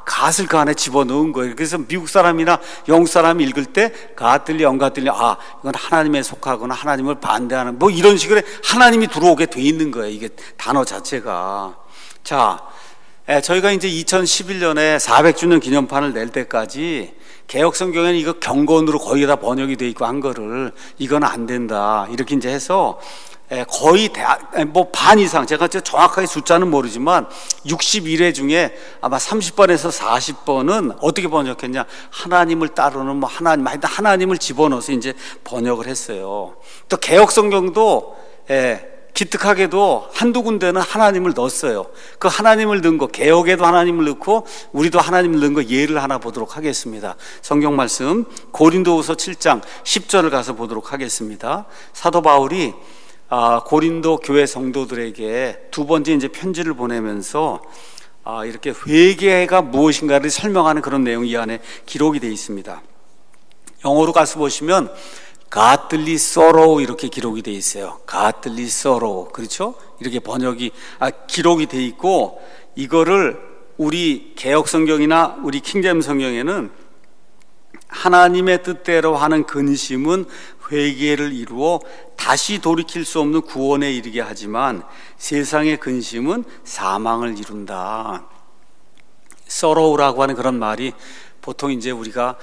갓을 그 안에 집어넣은 거예요. 그래서 미국 사람이나 영국 사람이 읽을 때 갓들리 영갓들리 이건 하나님에 속하거나 하나님을 반대하는 뭐 이런 식으로 하나님이 들어오게 돼 있는 거예요. 이게 단어 자체가. 자, 저희가 이제 2011년에 400주년 기념판을 낼 때까지 개혁 성경에는 이거 경건으로 거의 다 번역이 돼 있고 한 거를 이건 안 된다 이렇게 이제 해서 거의 뭐 반 이상, 제가 정확하게 숫자는 모르지만 61회 중에 아마 30번에서 40번은 어떻게 번역했냐, 하나님을 따르는 뭐 하나님을 집어넣어서 이제 번역을 했어요. 또 개혁 성경도 기특하게도 한두 군데는 하나님을 넣었어요. 그 하나님을 넣은 거, 개혁에도 하나님을 넣고 우리도 하나님을 넣은 거 예를 하나 보도록 하겠습니다. 성경 말씀 고린도후서 7장 10절을 가서 보도록 하겠습니다. 사도 바울이 고린도 교회 성도들에게 두 번째 이제 편지를 보내면서 이렇게 회개가 무엇인가를 설명하는 그런 내용이 이 안에 기록이 되어 있습니다. 영어로 가서 보시면 godly sorrow 이렇게 기록이 되어 있어요. godly sorrow, 그렇죠? 이렇게 번역이 기록이 되어 있고, 이거를 우리 개혁 성경이나 우리 킹제임스 성경에는 하나님의 뜻대로 하는 근심은 회개를 이루어 다시 돌이킬 수 없는 구원에 이르게 하지만 세상의 근심은 사망을 이룬다. sorrow라고 하는 그런 말이 보통 이제 우리가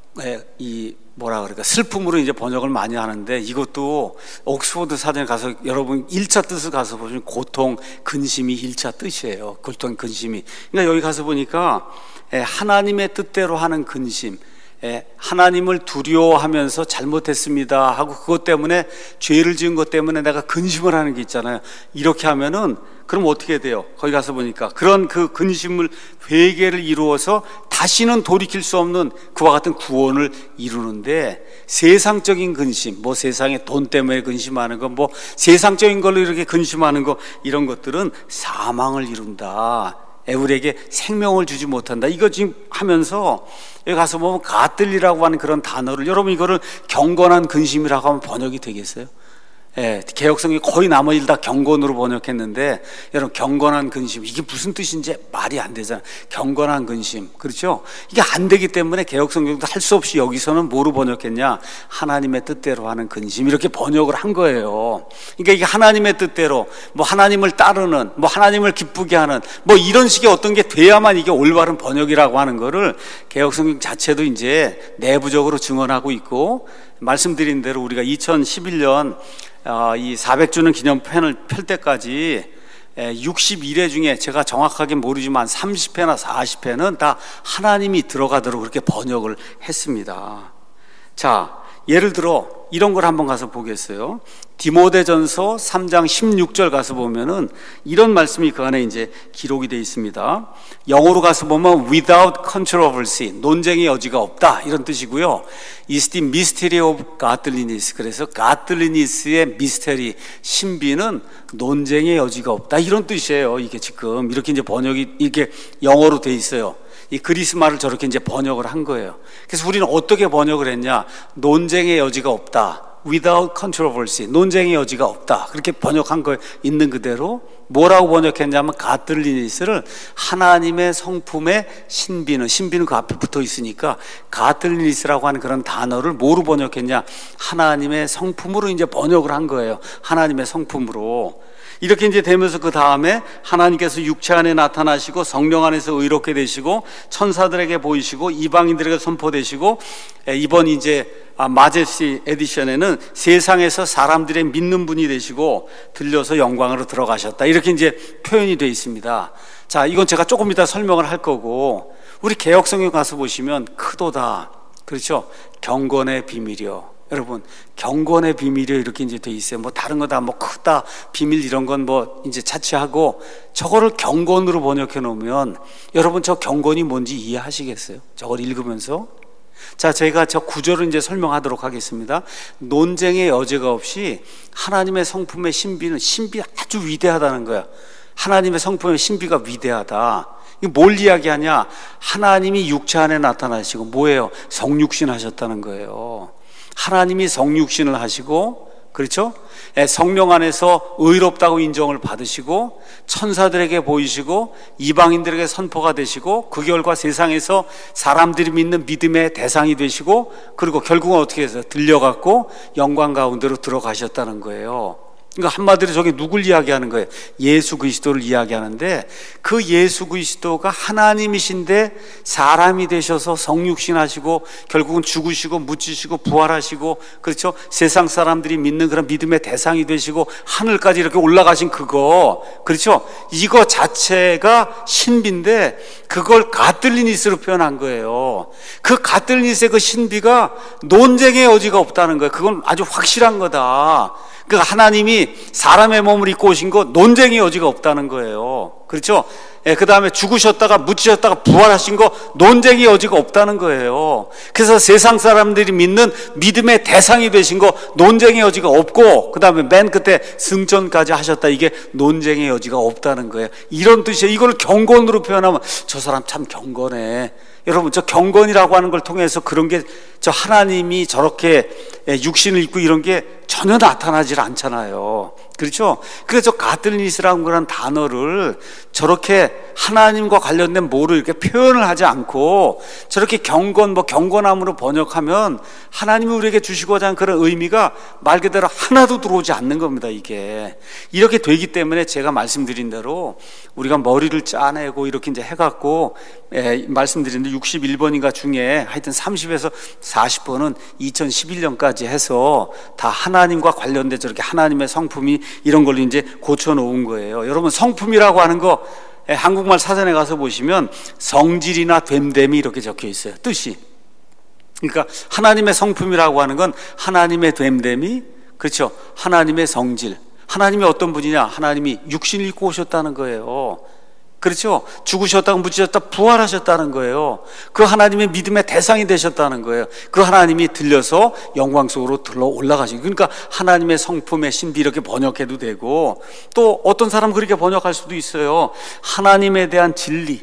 슬픔으로 이제 번역을 많이 하는데, 이것도 옥스퍼드 사전에 가서 여러분 1차 뜻을 가서 보시면 고통, 근심이 1차 뜻이에요. 고통, 근심이. 그러니까 여기 가서 보니까 하나님의 뜻대로 하는 근심, 하나님을 두려워하면서 잘못했습니다 하고 그것 때문에, 죄를 지은 것 때문에 내가 근심을 하는 게 있잖아요. 이렇게 하면은 그럼 어떻게 돼요? 거기 가서 보니까 그런 그 근심을, 회개를 이루어서 다시는 돌이킬 수 없는 그와 같은 구원을 이루는데, 세상적인 근심, 뭐 세상에 돈 때문에 근심하는 거, 뭐 세상적인 걸로 이렇게 근심하는 거, 이런 것들은 사망을 이룬다. 우리에게 생명을 주지 못한다. 이거 지금 하면서 여기 가서 보면 가들리라고 하는 그런 단어를, 여러분 이거를 경건한 근심이라고 하면 번역이 되겠어요? 개혁성이 거의 나머지를 다 경건으로 번역했는데, 여러분 경건한 근심, 이게 무슨 뜻인지 말이 안 되잖아요. 경건한 근심, 그렇죠? 이게 안 되기 때문에 개혁성경도 할 수 없이 여기서는 뭐로 번역했냐, 하나님의 뜻대로 하는 근심, 이렇게 번역을 한 거예요. 그러니까 이게 하나님의 뜻대로, 뭐 하나님을 따르는, 뭐 하나님을 기쁘게 하는, 뭐 이런 식의 어떤 게 돼야만 이게 올바른 번역이라고 하는 거를 개혁성경 자체도 이제 내부적으로 증언하고 있고, 말씀드린 대로 우리가 2011년 이 400주년 기념편을 펼 때까지 61회 중에 제가 정확하게 모르지만 30회나 40회는 다 하나님이 들어가도록 그렇게 번역을 했습니다. 자, 예를 들어 이런 걸 한번 가서 보겠어요. 디모데전서 3장 16절 가서 보면은 이런 말씀이 그 안에 이제 기록이 되어 있습니다. 영어로 가서 보면 without controversy, 논쟁의 여지가 없다, 이런 뜻이고요. is the mystery of godliness, 그래서 godliness의 미스테리, 신비는 논쟁의 여지가 없다, 이런 뜻이에요. 이게 지금 이렇게 이제 번역이 이게 영어로 되어 있어요. 이 그리스 말을 저렇게 이제 번역을 한 거예요. 그래서 우리는 어떻게 번역을 했냐, 논쟁의 여지가 없다, without controversy, 논쟁의 여지가 없다, 그렇게 번역한 거 있는 그대로. 뭐라고 번역했냐면 가들리니스를 하나님의 성품의 신비는 그 앞에 붙어 있으니까 가들리니스라고 하는 그런 단어를 뭐로 번역했냐, 하나님의 성품으로 이제 번역을 한 거예요. 하나님의 성품으로. 이렇게 이제 되면서 그 다음에 하나님께서 육체 안에 나타나시고 성령 안에서 의롭게 되시고 천사들에게 보이시고 이방인들에게 선포되시고, 이번 이제 마제스티 에디션에는 세상에서 사람들의 믿는 분이 되시고 들려서 영광으로 들어가셨다, 이렇게 이제 표현이 되어 있습니다. 자, 이건 제가 조금 이따 설명을 할 거고, 우리 개혁성경 가서 보시면 크도다, 그렇죠? 경건의 비밀이요. 여러분, 경건의 비밀이 이렇게 이제 돼 있어요. 뭐 다른 거 다 뭐 크다, 비밀 이런 건 뭐 이제 차치하고, 저거를 경건으로 번역해 놓으면 여러분 저 경건이 뭔지 이해하시겠어요? 저걸 읽으면서. 자, 제가 저 구절을 이제 설명하도록 하겠습니다. 논쟁의 여지가 없이 하나님의 성품의 신비 아주 위대하다는 거야. 하나님의 성품의 신비가 위대하다. 이게 뭘 이야기하냐? 하나님이 육체 안에 나타나시고 뭐예요? 성육신 하셨다는 거예요. 하나님이 성육신을 하시고 그렇죠? 성령 안에서 의롭다고 인정을 받으시고 천사들에게 보이시고 이방인들에게 선포가 되시고 그 결과 세상에서 사람들이 믿는 믿음의 대상이 되시고 그리고 결국은 어떻게 해서 들려갖고 영광 가운데로 들어가셨다는 거예요. 그러니까 한마디로 저게 누굴 이야기하는 거예요? 예수 그리스도를 이야기하는데 그 예수 그리스도가 하나님이신데 사람이 되셔서 성육신하시고 결국은 죽으시고 묻히시고 부활하시고 그렇죠? 세상 사람들이 믿는 그런 믿음의 대상이 되시고 하늘까지 이렇게 올라가신 그거 그렇죠? 이거 자체가 신비인데 그걸 가들리니스로 표현한 거예요. 그 가들리니스의 그 신비가 논쟁의 여지가 없다는 거예요. 그건 아주 확실한 거다. 그러니까 하나님이 사람의 몸을 입고 오신 거 논쟁의 여지가 없다는 거예요. 그렇죠? 그 다음에 죽으셨다가 묻히셨다가 부활하신 거 논쟁의 여지가 없다는 거예요. 그래서 세상 사람들이 믿는 믿음의 대상이 되신 거 논쟁의 여지가 없고 그 다음에 맨 끝에 승천까지 하셨다, 이게 논쟁의 여지가 없다는 거예요. 이런 뜻이에요. 이걸 경건으로 표현하면 저 사람 참 경건해. 여러분, 저 경건이라고 하는 걸 통해서 그런 게 저 하나님이 저렇게 육신을 입고 이런 게 전혀 나타나질 않잖아요. 그렇죠? 그래서 가들니스라는 그런 단어를 저렇게 하나님과 관련된 뭐를 이렇게 표현을 하지 않고 저렇게 경건함으로 번역하면 하나님이 우리에게 주시고자 하는 그런 의미가 말 그대로 하나도 들어오지 않는 겁니다. 이게 이렇게 되기 때문에 제가 말씀드린 대로 우리가 머리를 짜내고 이렇게 이제 해갖고 말씀드렸는데 61번인가 중에 하여튼 30에서 40번은 2011년까지 해서 다 하나님과 관련된 저렇게 하나님의 성품이 이런 걸로 이제 고쳐놓은 거예요. 여러분, 성품이라고 하는 거 한국말 사전에 가서 보시면 성질이나 됨됨이 이렇게 적혀 있어요. 뜻이. 그러니까 하나님의 성품이라고 하는 건 하나님의 됨됨이, 그렇죠? 하나님의 성질. 하나님이 어떤 분이냐? 하나님이 육신을 입고 오셨다는 거예요. 그렇죠? 죽으셨다가 묻히셨다 부활하셨다는 거예요. 그 하나님의 믿음의 대상이 되셨다는 거예요. 그 하나님이 들려서 영광 속으로 들러 올라가시고, 그러니까 하나님의 성품의 신비 이렇게 번역해도 되고, 또 어떤 사람은 그렇게 번역할 수도 있어요. 하나님에 대한 진리,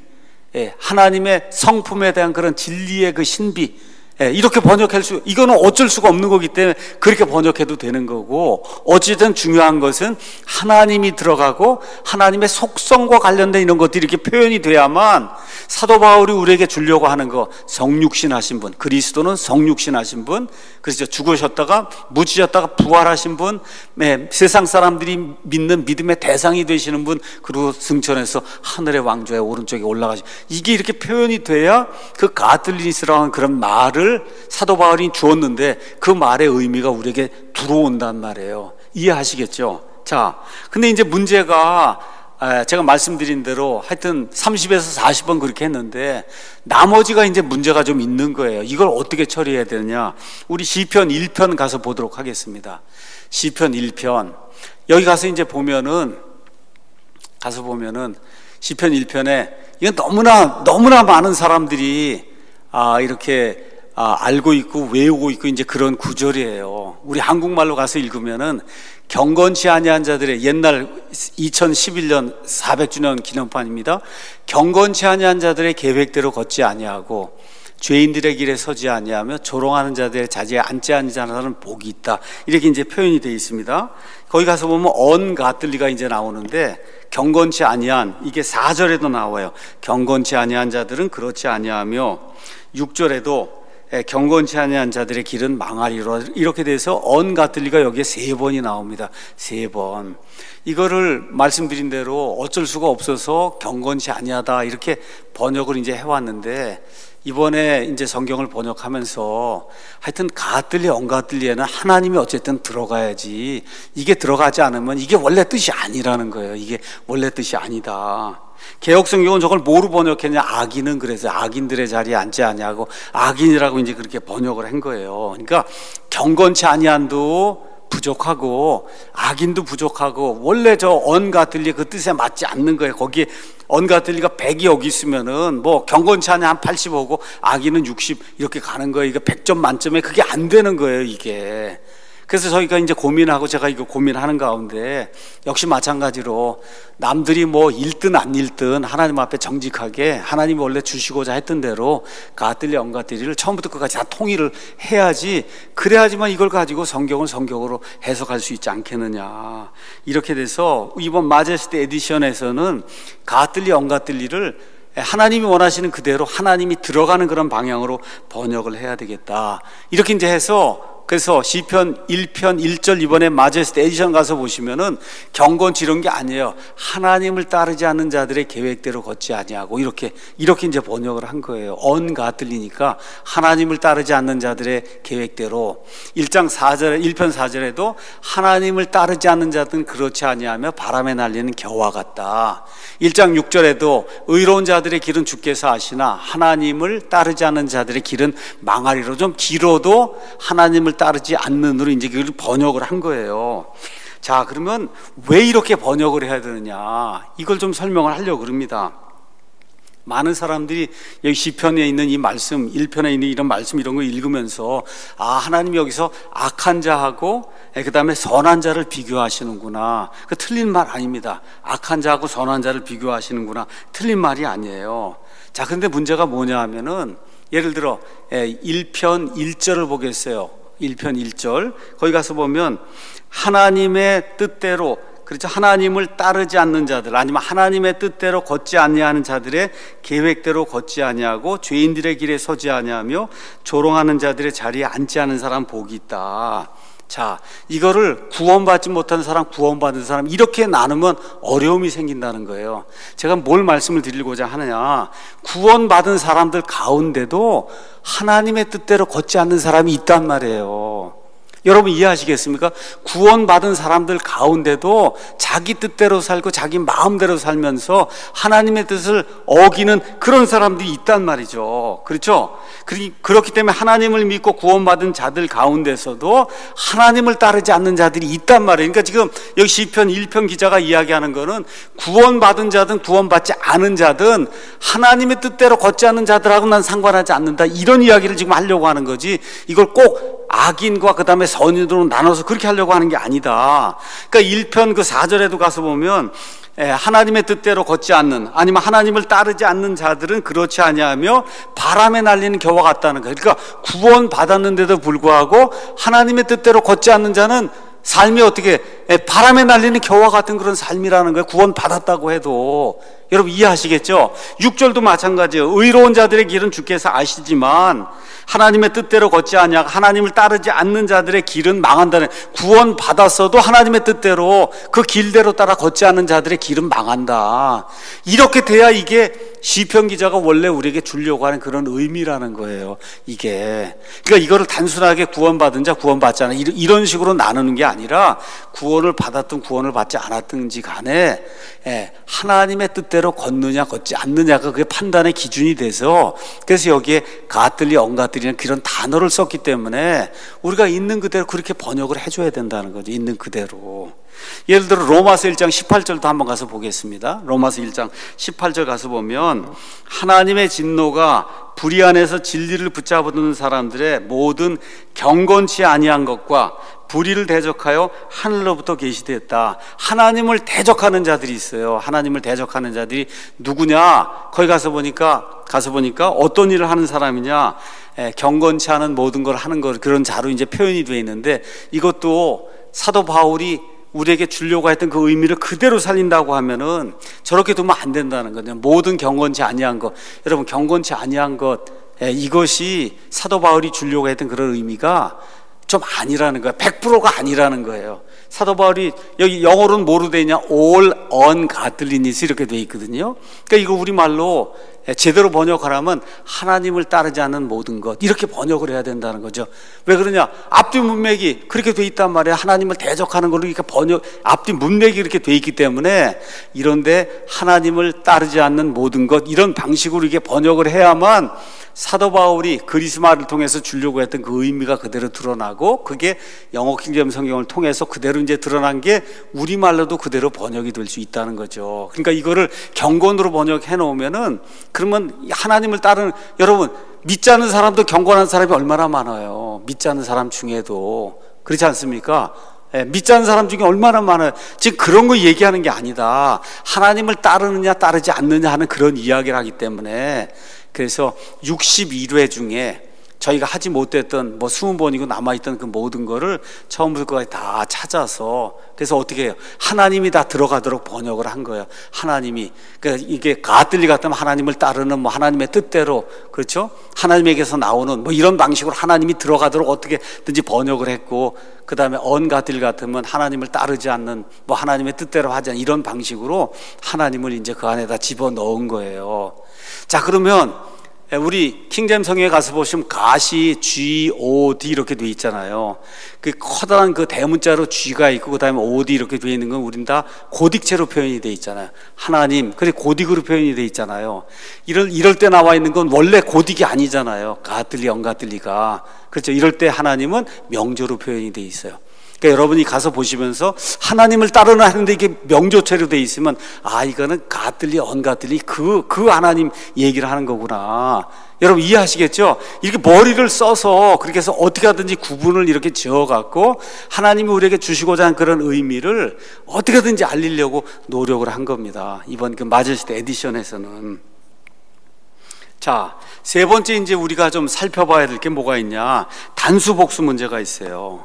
하나님의 성품에 대한 그런 진리의 그 신비, 이렇게 번역할 수, 이거는 어쩔 수가 없는 거기 때문에 그렇게 번역해도 되는 거고, 어쨌든 중요한 것은 하나님이 들어가고 하나님의 속성과 관련된 이런 것들이 이렇게 표현이 돼야만 사도 바울이 우리에게 주려고 하는 거, 성육신 하신 분, 그리스도는 성육신 하신 분, 그렇죠? 죽으셨다가 묻히셨다가 부활하신 분, 세상 사람들이 믿는 믿음의 대상이 되시는 분, 그리고 승천해서 하늘의 왕좌의 오른쪽에 올라가시, 이게 이렇게 표현이 돼야 그 가들리니스라는 그런 말을 사도 바울이 주었는데 그 말의 의미가 우리에게 들어온단 말이에요. 이해하시겠죠? 자, 근데 이제 문제가 제가 말씀드린 대로 하여튼 30에서 40번 그렇게 했는데 나머지가 이제 문제가 좀 있는 거예요. 이걸 어떻게 처리해야 되느냐? 우리 시편 1편 가서 보도록 하겠습니다. 시편 1편. 여기 가서 이제 보면은 시편 1편에 이건 너무나 많은 사람들이 이렇게 알고 있고 외우고 있고 이제 그런 구절이에요. 우리 한국말로 가서 읽으면은 경건치 아니한 자들의, 옛날 2011년 400주년 기념판입니다. 경건치 아니한 자들의 계획대로 걷지 아니하고 죄인들의 길에 서지 아니하며 조롱하는 자들의 자리에 앉지 아니하는 자는 복이 있다. 이렇게 이제 표현이 되어 있습니다. 거기 가서 보면 언가들리가 이제 나오는데 경건치 아니한, 이게 4절에도 나와요. 경건치 아니한 자들은 그렇지 아니하며, 6절에도 경건치 아니한 자들의 길은 망하리로, 이렇게 돼서 언가들리가 여기에 3번이 나옵니다. 3번. 이거를 말씀드린 대로 어쩔 수가 없어서 경건치 아니하다 이렇게 번역을 이제 해왔는데, 이번에 이제 성경을 번역하면서 하여튼 가들리 언가들리에는 하나님이 어쨌든 들어가야지, 이게 들어가지 않으면 이게 원래 뜻이 아니라는 거예요. 이게 원래 뜻이 아니다. 개혁성경은 저걸 뭐로 번역했냐? 악인은, 그래서 악인들의 자리에 앉지 아니하고 악인이라고 이제 그렇게 번역을 한 거예요. 그러니까 경건치 아니한도 부족하고 악인도 부족하고, 원래 저 언가들리 그 뜻에 맞지 않는 거예요. 거기에 언가들리가 100이 여기 있으면은 뭐 경건치 아니 한 85고 악인은 60 이렇게 가는 거예요. 이게 100점 만점에 그게 안 되는 거예요, 이게. 그래서 저희가 이제 고민하고 제가 이거 고민하는 가운데 역시 마찬가지로 남들이 뭐 읽든 안 읽든 하나님 앞에 정직하게 하나님이 원래 주시고자 했던 대로 가들리 언가들리를 처음부터 끝까지 다 통일을 해야지, 그래야지만 이걸 가지고 성경을 성경으로 해석할 수 있지 않겠느냐. 이렇게 돼서 이번 마제스티 에디션에서는 가들리 언가들리를 하나님이 원하시는 그대로 하나님이 들어가는 그런 방향으로 번역을 해야 되겠다. 이렇게 이제 해서, 그래서 시편 1편 1절 이번에 마제스티 에디션 가서 보시면은 경건치 이런 게 아니에요. 하나님을 따르지 않는 자들의 계획대로 걷지 아니하고 이렇게 이제 번역을 한 거예요. 언가들리니까 하나님을 따르지 않는 자들의 계획대로. 1장 4절에 1편 4절에도 하나님을 따르지 않는 자들은 그렇지 아니하며 바람에 날리는 겨와 같다. 1장 6절에도 의로운 자들의 길은 주께서 아시나 하나님을 따르지 않는 자들의 길은 망하리로. 좀 길어도 하나님을 따르지 않는으로 이제 그걸 번역을 한 거예요. 자, 그러면 왜 이렇게 번역을 해야 되느냐, 이걸 좀 설명을 하려고 그럽니다. 많은 사람들이 여기 시편에 있는 이 말씀, 1편에 있는 이런 말씀 이런 거 읽으면서 하나님이 여기서 악한 자하고 그 다음에 선한 자를 비교하시는구나. 그 틀린 말 아닙니다. 악한 자하고 선한 자를 비교하시는구나. 틀린 말이 아니에요. 자, 그런데 문제가 뭐냐 하면은 예를 들어 1편 1절을 보겠어요. 1편 1절 거기 가서 보면 하나님의 뜻대로, 그렇죠, 하나님을 따르지 않는 자들, 아니면 하나님의 뜻대로 걷지 아니하는 자들의 계획대로 걷지 아니하고 죄인들의 길에 서지 아니하며 조롱하는 자들의 자리에 앉지 않은 사람 복이 있다. 자, 이거를 구원받지 못한 사람, 구원받은 사람 이렇게 나누면 어려움이 생긴다는 거예요. 제가 뭘 말씀을 드리고자 하느냐, 구원받은 사람들 가운데도 하나님의 뜻대로 걷지 않는 사람이 있단 말이에요. 여러분 이해하시겠습니까? 구원받은 사람들 가운데도 자기 뜻대로 살고 자기 마음대로 살면서 하나님의 뜻을 어기는 그런 사람들이 있단 말이죠. 그렇죠? 그렇기 때문에 하나님을 믿고 구원받은 자들 가운데서도 하나님을 따르지 않는 자들이 있단 말이에요. 그러니까 지금 여기 시편 1편 기자가 이야기하는 거는 구원받은 자든 구원받지 않은 자든 하나님의 뜻대로 걷지 않는 자들하고 난 상관하지 않는다, 이런 이야기를 지금 하려고 하는 거지, 이걸 꼭 악인과 그 다음에 선인으로 나눠서 그렇게 하려고 하는 게 아니다. 그러니까 1편 그 4절에도 가서 보면 하나님의 뜻대로 걷지 않는, 아니면 하나님을 따르지 않는 자들은 그렇지 아니하며 바람에 날리는 겨와 같다는 거예요. 그러니까 구원 받았는데도 불구하고 하나님의 뜻대로 걷지 않는 자는 삶이 어떻게 바람에 날리는 겨와 같은 그런 삶이라는 거예요. 구원 받았다고 해도. 여러분 이해하시겠죠? 6절도 마찬가지예요. 의로운 자들의 길은 주께서 아시지만 하나님의 뜻대로 걷지 아니하고 하나님을 따르지 않는 자들의 길은 망한다는, 구원 받았어도 하나님의 뜻대로 그 길대로 따라 걷지 않는 자들의 길은 망한다. 이렇게 돼야 이게 시편 기자가 원래 우리에게 주려고 하는 그런 의미라는 거예요. 이게 그러니까 이거를 단순하게 구원받은 자, 구원받지 않은 이런 식으로 나누는 게 아니라 구원을 받았든 구원을 받지 않았든지 간에 하나님의 뜻대로 걷느냐 걷지 않느냐가 그게 판단의 기준이 돼서, 그래서 여기에 가들리 언가들리는 그런 단어를 썼기 때문에 우리가 있는 그대로 그렇게 번역을 해줘야 된다는 거죠. 있는 그대로. 예를 들어 로마서 1장 18절도 한번 가서 보겠습니다. 로마서 1장 18절 가서 보면 하나님의 진노가 불의 안에서 진리를 붙잡아두는 사람들의 모든 경건치 아니한 것과 불의를 대적하여 하늘로부터 계시되었다. 하나님을 대적하는 자들이 있어요. 하나님을 대적하는 자들이 누구냐? 거기 가서 보니까 어떤 일을 하는 사람이냐? 경건치 않은 모든 걸 하는 것, 그런 자로 이제 표현이 되어 있는데, 이것도 사도 바울이 우리에게 주려고 했던 그 의미를 그대로 살린다고 하면은 저렇게 두면 안 된다는 거죠. 모든 경건치 아니한 것, 여러분 경건치 아니한 것, 이것이 사도 바울이 주려고 했던 그런 의미가 좀 아니라는 거예요. 100%가 아니라는 거예요. 사도 바울이 여기 영어로는 뭐로 되어 있냐? all ungodliness 이렇게 되어 있거든요. 그러니까 이거 우리말로 제대로 번역하라면 하나님을 따르지 않는 모든 것, 이렇게 번역을 해야 된다는 거죠. 왜 그러냐? 앞뒤 문맥이 그렇게 돼 있단 말이에요. 하나님을 대적하는 걸로 이렇게 앞뒤 문맥이 이렇게 돼 있기 때문에, 이런데 하나님을 따르지 않는 모든 것, 이런 방식으로 이게 번역을 해야만 사도 바울이 그리스마를 통해서 주려고 했던 그 의미가 그대로 드러나고, 그게 영어 킹제임 성경을 통해서 그대로 이제 드러난 게 우리말로도 그대로 번역이 될 수 있다는 거죠. 그러니까 이거를 경건으로 번역해 놓으면은, 그러면 하나님을 따르는, 여러분 믿지 않는 사람도 경건한 사람이 얼마나 많아요. 믿지 않는 사람 중에도. 그렇지 않습니까? 예, 믿지 않는 사람 중에 얼마나 많아요. 지금 그런 거 얘기하는 게 아니다. 하나님을 따르느냐 따르지 않느냐 하는 그런 이야기를 하기 때문에, 그래서 61회 중에 저희가 하지 못했던 뭐 20번이고 남아있던 그 모든 거를 처음부터 끝까지 다 찾아서, 그래서 어떻게 해요? 하나님이 다 들어가도록 번역을 한 거예요. 하나님이, 그러니까 이게 가들리 같으면 하나님을 따르는 뭐 하나님의 뜻대로, 그렇죠? 하나님에게서 나오는 뭐 이런 방식으로 하나님이 들어가도록 어떻게든지 번역을 했고, 그 다음에 언가들리 같으면 하나님을 따르지 않는 뭐 하나님의 뜻대로 하지 않는 이런 방식으로 하나님을 이제 그 안에다 집어넣은 거예요. 자, 그러면 우리 킹제임스 성경에 가서 보시면 가시 G-O-D 이렇게 돼 있잖아요. 그 커다란 그 대문자로 G가 있고 그 다음에 O-D 이렇게 돼 있는 건 우린 다 고딕체로 표현이 돼 있잖아요. 하나님, 그래 고딕으로 표현이 돼 있잖아요. 이럴 때 나와 있는 건 원래 고딕이 아니잖아요. 가들리, 언가들리가. 그렇죠. 이럴 때 하나님은 명조로 표현이 돼 있어요. 그러니까 여러분이 가서 보시면서 하나님을 따르나 하는데 이게 명조체로 돼 있으면, 아, 이거는 가들리, 언가들리 그 하나님 얘기를 하는 거구나. 여러분 이해하시겠죠? 이렇게 머리를 써서 그렇게 해서 어떻게 하든지 구분을 이렇게 지어갖고 하나님이 우리에게 주시고자 하는 그런 의미를 어떻게든지 알리려고 노력을 한 겁니다. 이번 그 마제스티 에디션에서는. 자, 세 번째 이제 우리가 좀 살펴봐야 될 게 뭐가 있냐. 단수복수 문제가 있어요.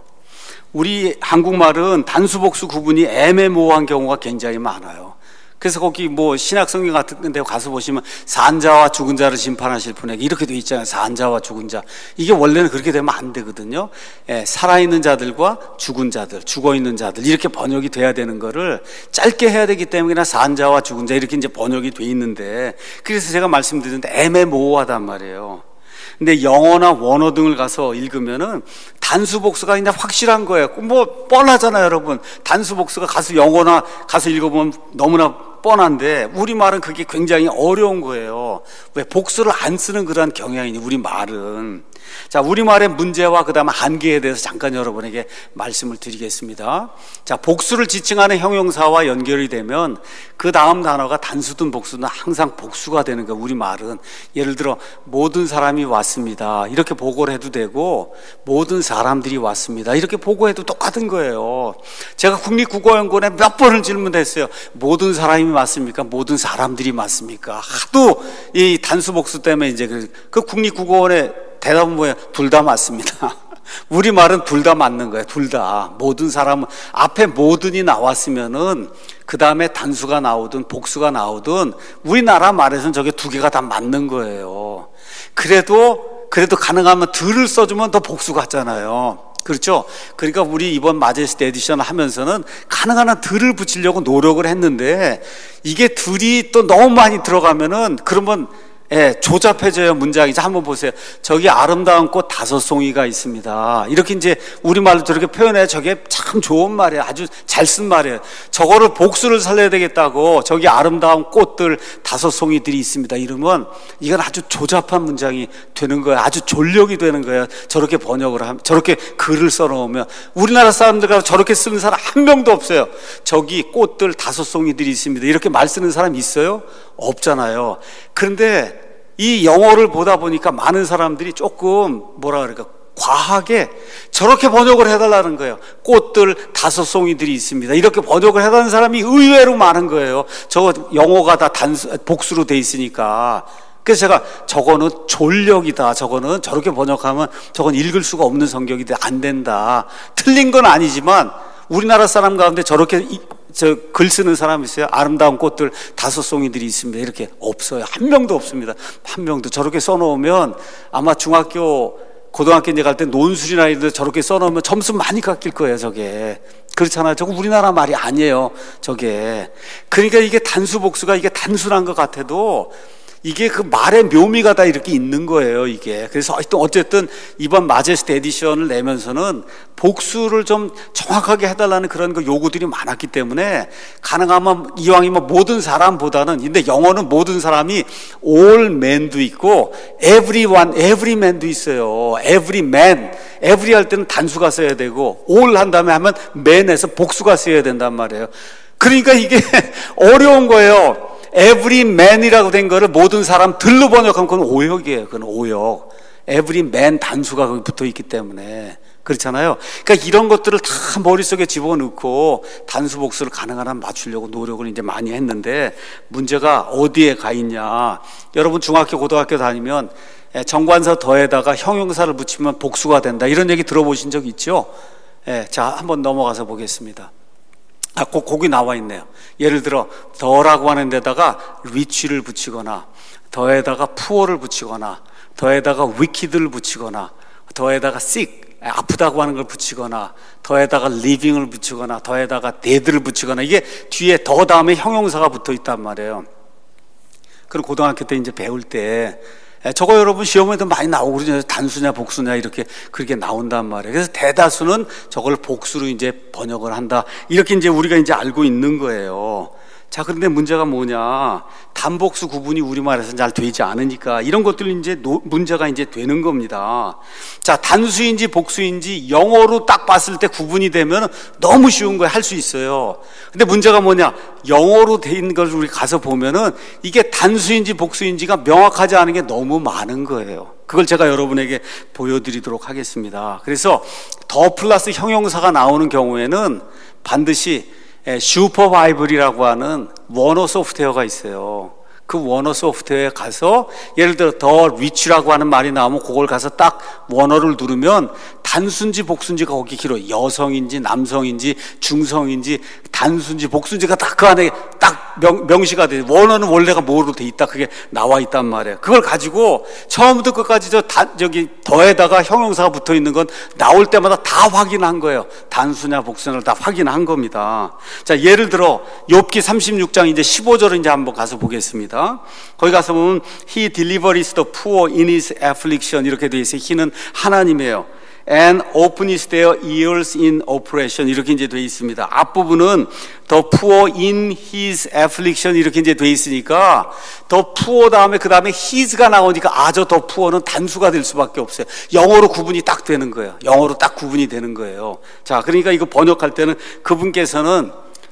우리 한국말은 단수복수 구분이 애매모호한 경우가 굉장히 많아요. 그래서 거기 뭐 신약성경 같은 데 가서 보시면 산자와 죽은 자를 심판하실 분에게 이렇게 돼 있잖아요. 산자와 죽은 자. 이게 원래는 그렇게 되면 안 되거든요. 예, 살아있는 자들과 죽은 자들, 죽어있는 자들 이렇게 번역이 돼야 되는 거를 짧게 해야 되기 때문에 산자와 죽은 자 이렇게 이제 번역이 돼 있는데, 그래서 제가 말씀드렸는데 애매모호하단 말이에요. 근데 영어나 원어 등을 가서 읽으면은 단수복수가 그냥 확실한 거예요. 뭐 뻔하잖아요, 여러분. 단수복수가 가서 영어나 가서 읽어보면 너무나 뻔한데 우리말은 그게 굉장히 어려운 거예요. 왜? 복수를 안 쓰는 그러한 경향이니 우리말은. 자, 우리말의 문제와 그 다음에 한계에 대해서 잠깐 여러분에게 말씀을 드리겠습니다. 자, 복수를 지칭하는 형용사와 연결이 되면 그 다음 단어가 단수든 복수든 항상 복수가 되는 거예요. 우리말은. 예를 들어 모든 사람이 왔습니다 이렇게 보고를 해도 되고, 모든 사람들이 왔습니다 이렇게 보고해도 똑같은 거예요. 제가 국립국어연구원에 몇 번을 질문했어요. 모든 사람이 맞습니까? 모든 사람들이 맞습니까? 하도 이 단수복수 때문에 이제 그 국립국어원의 대답은 뭐예요? 둘 다 맞습니다. 우리말은 둘 다 맞는 거예요. 둘 다. 모든 사람은 앞에 모든이 나왔으면은 그 다음에 단수가 나오든 복수가 나오든 우리나라 말에서는 저게 두 개가 다 맞는 거예요. 그래도 가능하면 들을 써주면 더 복수 같잖아요. 그렇죠? 그러니까 우리 이번 마제스티 에디션 하면서는 가능한 한 들을 붙이려고 노력을 했는데, 이게 들이 또 너무 많이 들어가면은 그러면 예, 조잡해져요, 문장이. 자, 한번 보세요. 저기 아름다운 꽃 5송이가 있습니다. 이렇게 이제 우리말로 저렇게 표현해. 저게 참 좋은 말이에요. 아주 잘 쓴 말이에요. 저거를 복수를 살려야 되겠다고, 저기 아름다운 꽃들 5송이들이 있습니다 이러면 이건 아주 조잡한 문장이 되는 거예요. 아주 졸력이 되는 거예요. 저렇게 번역을 하면, 저렇게 글을 써놓으면. 우리나라 사람들과 저렇게 쓰는 사람 한 명도 없어요. 저기 꽃들 5송이들이 있습니다 이렇게 말 쓰는 사람 있어요? 없잖아요. 그런데 이 영어를 보다 보니까 많은 사람들이 조금 뭐라 그럴까, 과하게 저렇게 번역을 해달라는 거예요. 꽃들 5송이들이 있습니다 이렇게 번역을 해달라는 사람이 의외로 많은 거예요. 저거 영어가 다 복수로 돼 있으니까. 그래서 제가 저거는 졸력이다, 저거는 저렇게 번역하면 저건 읽을 수가 없는 성경인데 안 된다. 틀린 건 아니지만 우리나라 사람 가운데 저렇게 글 쓰는 사람이 있어요? 아름다운 꽃들 5송이들이 있습니다 이렇게 없어요. 한 명도 없습니다. 한 명도. 저렇게 써놓으면 아마 중학교 고등학교 이제 갈 때 논술이나 이런 데 저렇게 써놓으면 점수 많이 깎일 거예요. 저게 그렇잖아요. 저거 우리나라 말이 아니에요 저게. 그러니까 이게 단수복수가 이게 단순한 것 같아도 이게 그 말의 묘미가 다 이렇게 있는 거예요, 이게. 그래서 어쨌든 이번 마제스티 에디션을 내면서는 복수를 좀 정확하게 해달라는 그런 그 요구들이 많았기 때문에 가능하면 이왕이면 모든 사람보다는, 근데 영어는 모든 사람이 all man도 있고 everyone, every man도 있어요. every man, every 할 때는 단수가 써야 되고 all 한 다음에 하면 man에서 복수가 써야 된단 말이에요. 그러니까 이게 어려운 거예요. every man이라고 된 거를 모든 사람들로 번역하면 그건 오역이에요. 그건 오역. every man 단수가 거기 붙어 있기 때문에. 그렇잖아요. 그러니까 이런 것들을 다 머릿속에 집어넣고 단수 복수를 가능한 한 맞추려고 노력을 이제 많이 했는데, 문제가 어디에 가 있냐. 여러분 중학교 고등학교 다니면 정관사 더에다가 형용사를 붙이면 복수가 된다, 이런 얘기 들어보신 적 있죠? 자, 한번 넘어가서 보겠습니다. 거기 나와 있네요. 예를 들어 더라고 하는 데다가 리치를 붙이거나, 더에다가 푸어를 붙이거나, 더에다가 wicked를 붙이거나, 더에다가 sick, 아프다고 하는 걸 붙이거나, 더에다가 living을 붙이거나, 더에다가 dead를 붙이거나, 이게 뒤에 더 다음에 형용사가 붙어 있단 말이에요. 그럼 고등학교 때 이제 배울 때 저거 여러분 시험에도 많이 나오고 그러잖아요. 단수냐 복수냐 이렇게 그렇게 나온단 말이에요. 그래서 대다수는 저걸 복수로 이제 번역을 한다, 이렇게 이제 우리가 이제 알고 있는 거예요. 자, 그런데 문제가 뭐냐? 단복수 구분이 우리말에서는 잘 되지 않으니까 이런 것들이 이제 문제가 이제 되는 겁니다. 자, 단수인지 복수인지 영어로 딱 봤을 때 구분이 되면 너무 쉬운 거예요. 할 수 있어요. 근데 문제가 뭐냐? 영어로 돼 있는 걸 우리 가서 보면은 이게 단수인지 복수인지가 명확하지 않은 게 너무 많은 거예요. 그걸 제가 여러분에게 보여드리도록 하겠습니다. 그래서 더 플러스 형용사가 나오는 경우에는 반드시 슈퍼바이블이라고 하는 원어 소프트웨어가 있어요. 그 원어 소프트웨어에 가서 예를 들어 더 리치라고 하는 말이 나오면 그걸 가서 딱 원어를 누르면 단수인지 복수인지가 거기 길어요. 여성인지 남성인지 중성인지 단수인지 복수인지가 딱 그 안에 딱 명시가 돼요. 원어는 원래가 뭐로 돼 있다, 그게 나와 있단 말이에요. 그걸 가지고 처음부터 끝까지 저기 더에다가 형용사가 붙어 있는 건 나올 때마다 다 확인한 거예요. 단수냐 복수냐를 다 확인한 겁니다. 자, 예를 들어 욥기 36장 이제 15절을 이제 한번 가서 보겠습니다. 거기 가서 보면 He delivers the poor in his affliction, 이렇게 돼 있어요. He는 하나님이에요. And opens their ears in oppression, 이렇게 이제 돼 있습니다. 앞부분은 the poor in his affliction 이렇게 이제 돼 있으니까 the poor 다음에 그 다음에 his가 나오니까 저 the poor는 단수가 될 수밖에 없어요. 영어로 구분이 딱 되는 거예요. 영어로 딱 구분이 되는 거예요. 자, 그러니까 이거 번역할 때는 그분께서는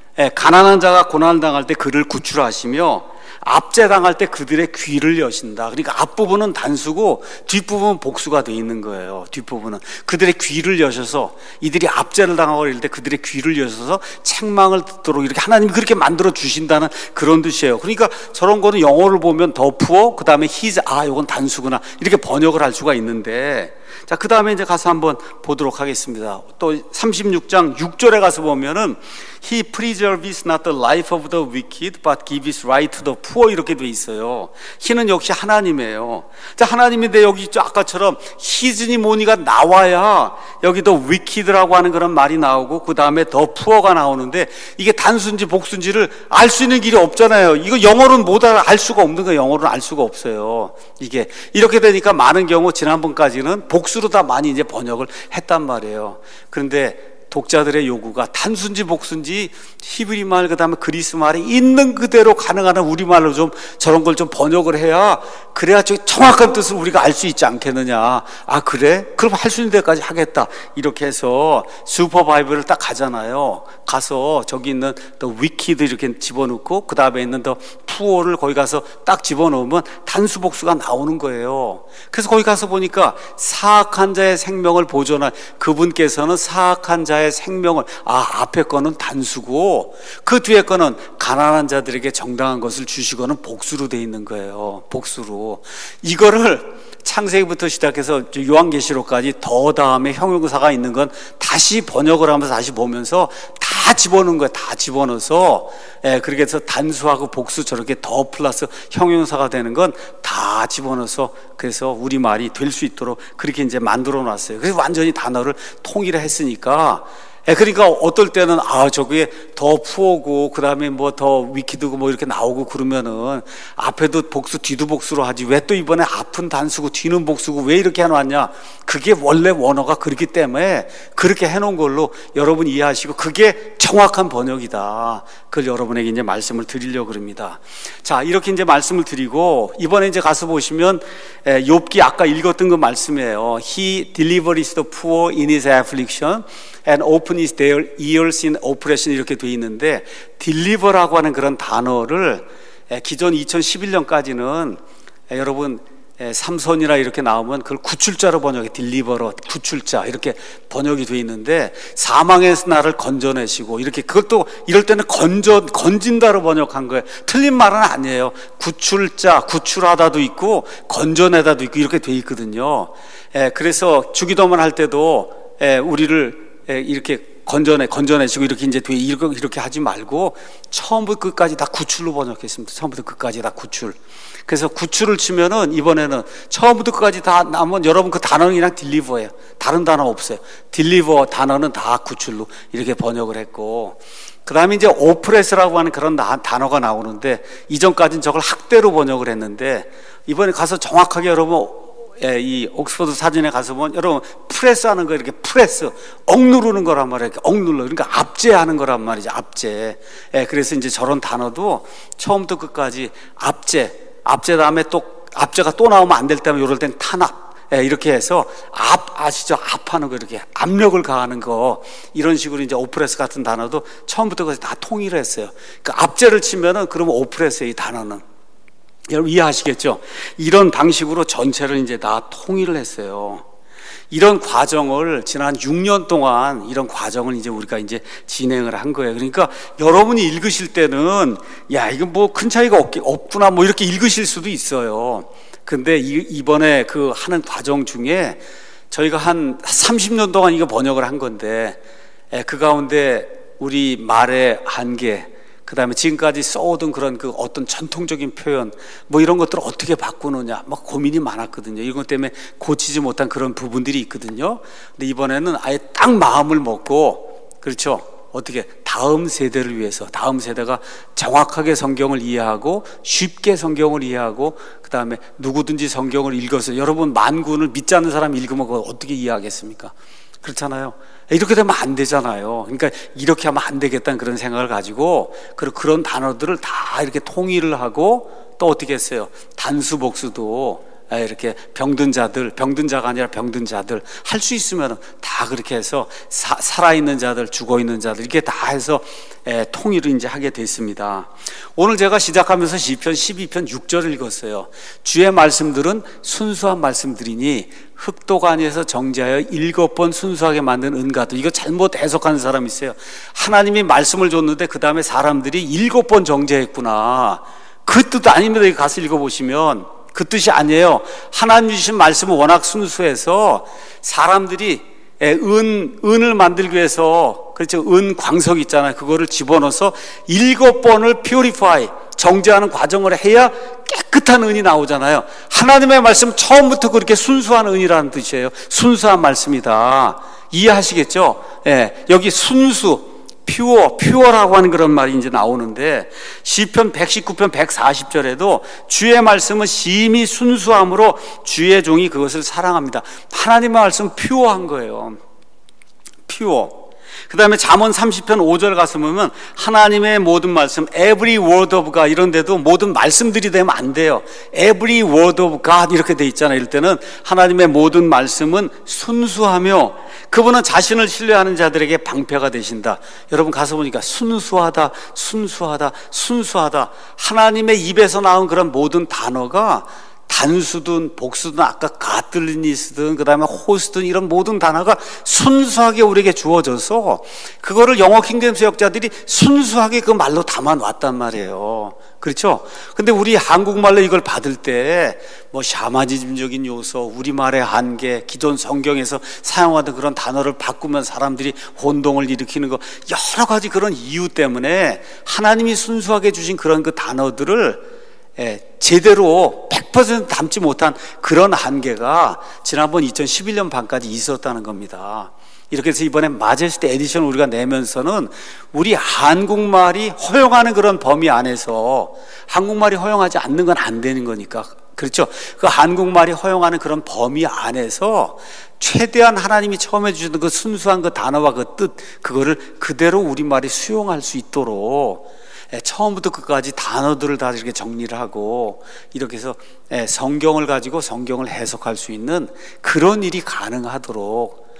가난한 자가 고난을 당할 때 그를 구출하시며 압제당할 때 그들의 귀를 여신다. 그러니까 앞부분은 단수고 뒷부분은 복수가 되어 있는 거예요. 뒷부분은 그들의 귀를 여셔서 이들이 압제를 당하고 이럴 때 그들의 귀를 여셔서 책망을 듣도록 이렇게 하나님이 그렇게 만들어 주신다는 그런 뜻이에요. 그러니까 저런 거는 영어를 보면 더 푸어 그 다음에 his, 이건 단수구나, 이렇게 번역을 할 수가 있는데, 자, 그 다음에 이제 가서 한번 보도록 하겠습니다. 또 36장 6절에 가서 보면은 He preserves not the life of the wicked but gives right to the poor, 이렇게 돼 있어요. He는 역시 하나님이에요. 자, 하나님인데 여기 아까처럼 His니 뭐니가 나와야 여기도 wicked라고 하는 그런 말이 나오고 그 다음에 the poor가 나오는데, 이게 단수인지 복수인지를 알 수 있는 길이 없잖아요. 이거 영어로는 못 알 수가 없는 거예요. 영어로는 알 수가 없어요. 이게 이렇게 되니까 많은 경우 지난번까지는 복수로 다 많이 이제 번역을 했단 말이에요. 그런데 독자들의 요구가 단수인지 복수인지 히브리 말 그다음에 그리스 말에 있는 그대로 가능한 한 우리말로 좀 저런 걸 좀 번역을 해야, 그래야 정확한 뜻을 우리가 알 수 있지 않겠느냐. 그래? 그럼 할 수 있는 데까지 하겠다. 이렇게 해서 슈퍼바이블을 딱 가잖아요. 가서 저기 있는 the wicked 이렇게 집어넣고 그 다음에 있는 the poor를 거기 가서 딱 집어넣으면 단수 복수가 나오는 거예요. 그래서 거기 가서 보니까 사악한 자의 생명을 보존할 그분께서는 사악한 자의 생명을, 앞에 거는 단수고 그 뒤에 거는 가난한 자들에게 정당한 것을 주시고는 복수로 돼 있는 거예요. 복수로. 이거를 창세기부터 시작해서 요한계시록까지 더 다음에 형용사가 있는 건 다시 번역을 하면서 다시 보면서 다 집어넣은 거예요. 다 집어넣어서, 그렇게 해서 단수하고 복수 저렇게 더 플러스 형용사가 되는 건 다 집어넣어서, 그래서 우리말이 될 수 있도록 그렇게 이제 만들어 놨어요. 그래서 완전히 단어를 통일했으니까, 그러니까 어떨 때는 저게 더 푸어고 그 다음에 뭐 더 위키드고 뭐 이렇게 나오고 그러면은 앞에도 복수 뒤도 복수로 하지 왜 또 이번에 앞은 단수고 뒤는 복수고 왜 이렇게 해놨냐. 그게 원래 원어가 그렇기 때문에 그렇게 해놓은 걸로 여러분 이해하시고 그게 정확한 번역이다. 그걸 여러분에게 이제 말씀을 드리려고 그럽니다. 자, 이렇게 이제 말씀을 드리고 이번에 이제 가서 보시면 욥기 아까 읽었던 그 말씀이에요. He delivers the poor in his affliction and opens their ears in oppression, 이렇게 돼 있는데, deliver라고 하는 그런 단어를 기존 2011년까지는 여러분 삼손이나 이렇게 나오면 그걸 구출자로 번역해, 딜리버러, 구출자 이렇게 번역이 돼 있는데, 사망에서 나를 건져내시고, 이렇게 그것도 이럴 때는 건진다로 번역한 거예요. 틀린 말은 아니에요. 구출자, 구출하다도 있고 건져내다도 있고 이렇게 돼 있거든요. 그래서 주기도문 할 때도 우리를 이렇게 건져내시고 이렇게 이제 이렇게 하지 말고 처음부터 끝까지 다 구출로 번역했습니다. 처음부터 끝까지 다 구출. 그래서 구출을 치면은 이번에는 처음부터 끝까지 다 나면 여러분 그 단어는 그냥 딜리버예요. 다른 단어 없어요. 딜리버 단어는 다 구출로 이렇게 번역을 했고, 그 다음에 이제 오프레스라고 하는 그런 단어가 나오는데, 이전까지는 저걸 학대로 번역을 했는데, 이번에 가서 정확하게 여러분 이 옥스퍼드 사전에 가서 보면 여러분 프레스 하는 거, 이렇게 프레스 억누르는 거란 말이에요. 이렇게 억눌러, 그러니까 압제하는 거란 말이죠. 압제. 그래서 이제 저런 단어도 처음부터 끝까지 압제 다음에 또 압제가 또 나오면 안 될 때면 이럴 땐 탄압, 이렇게 해서 아시죠? 압하는 거, 이렇게 압력을 가하는 거, 이런 식으로 이제 오프레스 같은 단어도 처음부터 끝까지 다 통일을 했어요. 그러니까 압제를 치면은 그러면 오프레스의 이 단어는, 여러분 이해하시겠죠? 이런 방식으로 전체를 이제 다 통일을 했어요. 이런 과정을 지난 6년 동안 이런 과정을 이제 우리가 이제 진행을 한 거예요. 그러니까 여러분이 읽으실 때는 야, 이건 뭐 큰 차이가 없구나 뭐 이렇게 읽으실 수도 있어요. 근데 이번에 그 하는 과정 중에 저희가 한 30년 동안 이거 번역을 한 건데, 그 가운데 우리 말의 한계, 그 다음에 지금까지 써오던 그런 그 어떤 전통적인 표현, 뭐 이런 것들을 어떻게 바꾸느냐, 막 고민이 많았거든요. 이런 것 때문에 고치지 못한 그런 부분들이 있거든요. 근데 이번에는 아예 딱 마음을 먹고, 그렇죠? 어떻게 다음 세대를 위해서, 다음 세대가 정확하게 성경을 이해하고 쉽게 성경을 이해하고, 그 다음에 누구든지 성경을 읽어서, 여러분 만군을 믿지 않는 사람이 읽으면 그걸 어떻게 이해하겠습니까? 그렇잖아요. 이렇게 되면 안 되잖아요. 그러니까 이렇게 하면 안 되겠다는 그런 생각을 가지고 그런 단어들을 다 이렇게 통일을 하고, 또 어떻게 했어요? 단수 복수도 이렇게 병든 자가 아니라 병든 자들 할 수 있으면 다 그렇게 해서 살아있는 자들, 죽어있는 자들 이렇게 다 해서 통일을 이제 하게 됐습니다. 오늘 제가 시작하면서 시편 12편 6절을 읽었어요. 주의 말씀들은 순수한 말씀들이니 흑도가니에서 정제하여 7번 순수하게 만든 은가도. 이거 잘못 해석하는 사람이 있어요. 하나님이 말씀을 줬는데 그 다음에 사람들이 7번 정제했구나, 그 뜻 아닙니다. 여기 가서 읽어보시면 그 뜻이 아니에요. 하나님 주신 말씀은 워낙 순수해서 사람들이 은을 만들기 위해서, 그렇죠, 은 광석 있잖아요. 그거를 집어넣어서 7번을 purify, 정제하는 과정을 해야 깨끗한 은이 나오잖아요. 하나님의 말씀 처음부터 그렇게 순수한 은이라는 뜻이에요. 순수한 말씀이다. 이해하시겠죠? 여기 순수, 퓨어라고 하는 그런 말이 이제 나오는데, 시편 119편 140절에도 주의 말씀은 심히 순수함으로 주의 종이 그것을 사랑합니다. 하나님의 말씀은 퓨어한 거예요. 퓨어. 그 다음에 잠언 30편 5절 가서 보면 하나님의 모든 말씀, every word of God, 이런 데도 모든 말씀들이 되면 안 돼요. every word of God 이렇게 돼 있잖아요. 이럴 때는 하나님의 모든 말씀은 순수하며 그분은 자신을 신뢰하는 자들에게 방패가 되신다. 여러분 가서 보니까 순수하다, 순수하다, 순수하다. 하나님의 입에서 나온 그런 모든 단어가 단수든 복수든 아까 가틀리니스든 그 다음에 호스든 이런 모든 단어가 순수하게 우리에게 주어져서 그거를 영어 킹제임스 역자들이 순수하게 그 말로 담아놨단 말이에요. 그렇죠? 근데 우리 한국말로 이걸 받을 때 뭐 샤머니즘적인 요소, 우리말의 한계, 기존 성경에서 사용하던 그런 단어를 바꾸면 사람들이 혼동을 일으키는 거, 여러 가지 그런 이유 때문에 하나님이 순수하게 주신 그런 그 단어들을 제대로 100% 담지 못한 그런 한계가 지난번 2011년 반까지 있었다는 겁니다. 이렇게 해서 이번에 마제스티 에디션 우리가 내면서는 우리 한국말이 허용하는 그런 범위 안에서, 한국말이 허용하지 않는 건 안 되는 거니까, 그렇죠? 그 한국말이 허용하는 그런 범위 안에서 최대한 하나님이 처음에 주셨던 그 순수한 그 단어와 그 뜻, 그거를 그대로 우리말이 수용할 수 있도록 처음부터 끝까지 단어들을 다 이렇게 정리를 하고, 이렇게 해서 성경을 가지고 성경을 해석할 수 있는 그런 일이 가능하도록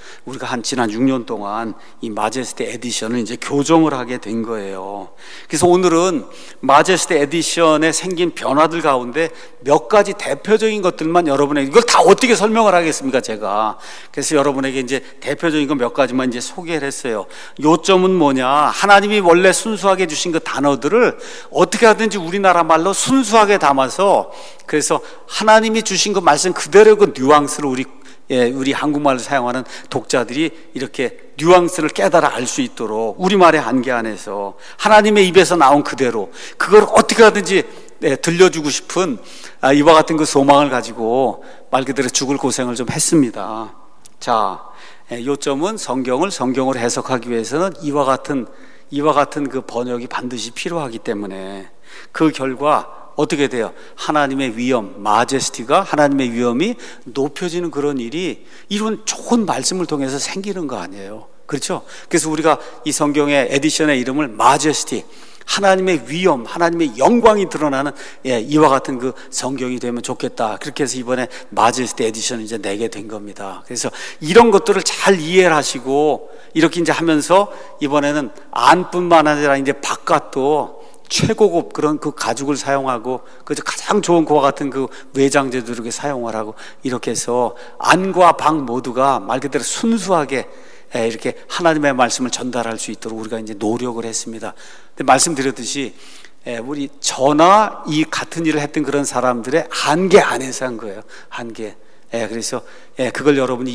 우리가 지난 6년 동안 이 마제스티 에디션을 이제 교정을 하게 된 거예요. 그래서 오늘은 마제스티 에디션에 생긴 변화들 가운데 몇 가지 대표적인 것들만 여러분에게, 이걸 다 어떻게 설명을 하겠습니까, 제가. 그래서 여러분에게 이제 대표적인 거 몇 가지만 이제 소개를 했어요. 요점은 뭐냐? 하나님이 원래 순수하게 주신 그 단어들을 어떻게 하든지 우리나라 말로 순수하게 담아서, 그래서 하나님이 주신 그 말씀 그대로 그 뉘앙스를 우리 한국말을 사용하는 독자들이 이렇게 뉘앙스를 깨달아 알 수 있도록 우리말의 한계 안에서 하나님의 입에서 나온 그대로 그걸 어떻게 하든지 들려주고 싶은 이와 같은 그 소망을 가지고 말 그대로 죽을 고생을 좀 했습니다. 자, 요점은 성경을 해석하기 위해서는 이와 같은 그 번역이 반드시 필요하기 때문에 그 결과 어떻게 돼요? 하나님의 위엄, 마제스티가 하나님의 위엄이 높여지는 그런 일이 이런 좋은 말씀을 통해서 생기는 거 아니에요? 그렇죠? 그래서 우리가 이 성경의 에디션의 이름을 마제스티, 하나님의 위엄, 하나님의 영광이 드러나는 이와 같은 그 성경이 되면 좋겠다. 그렇게 해서 이번에 마제스티 에디션을 이제 내게 된 겁니다. 그래서 이런 것들을 잘 이해를 하시고 이렇게 이제 하면서 이번에는 안뿐만 아니라 이제 바깥도 최고급 그런 그 가죽을 사용하고 그 가장 좋은 그와 같은 그 외장재도 이렇게 사용을 하고 이렇게 해서 안과 방 모두가 말 그대로 순수하게 이렇게 하나님의 말씀을 전달할 수 있도록 우리가 이제 노력을 했습니다. 근데 말씀드렸듯이 우리 저나 이 같은 일을 했던 그런 사람들의 한계 안에서 한 거예요. 한계. 그래서 그걸 여러분이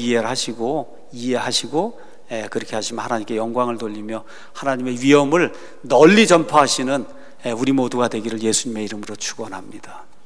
이해하시고 그렇게 하시면 하나님께 영광을 돌리며 하나님의 위엄을 널리 전파하시는 우리 모두가 되기를 예수님의 이름으로 축원합니다.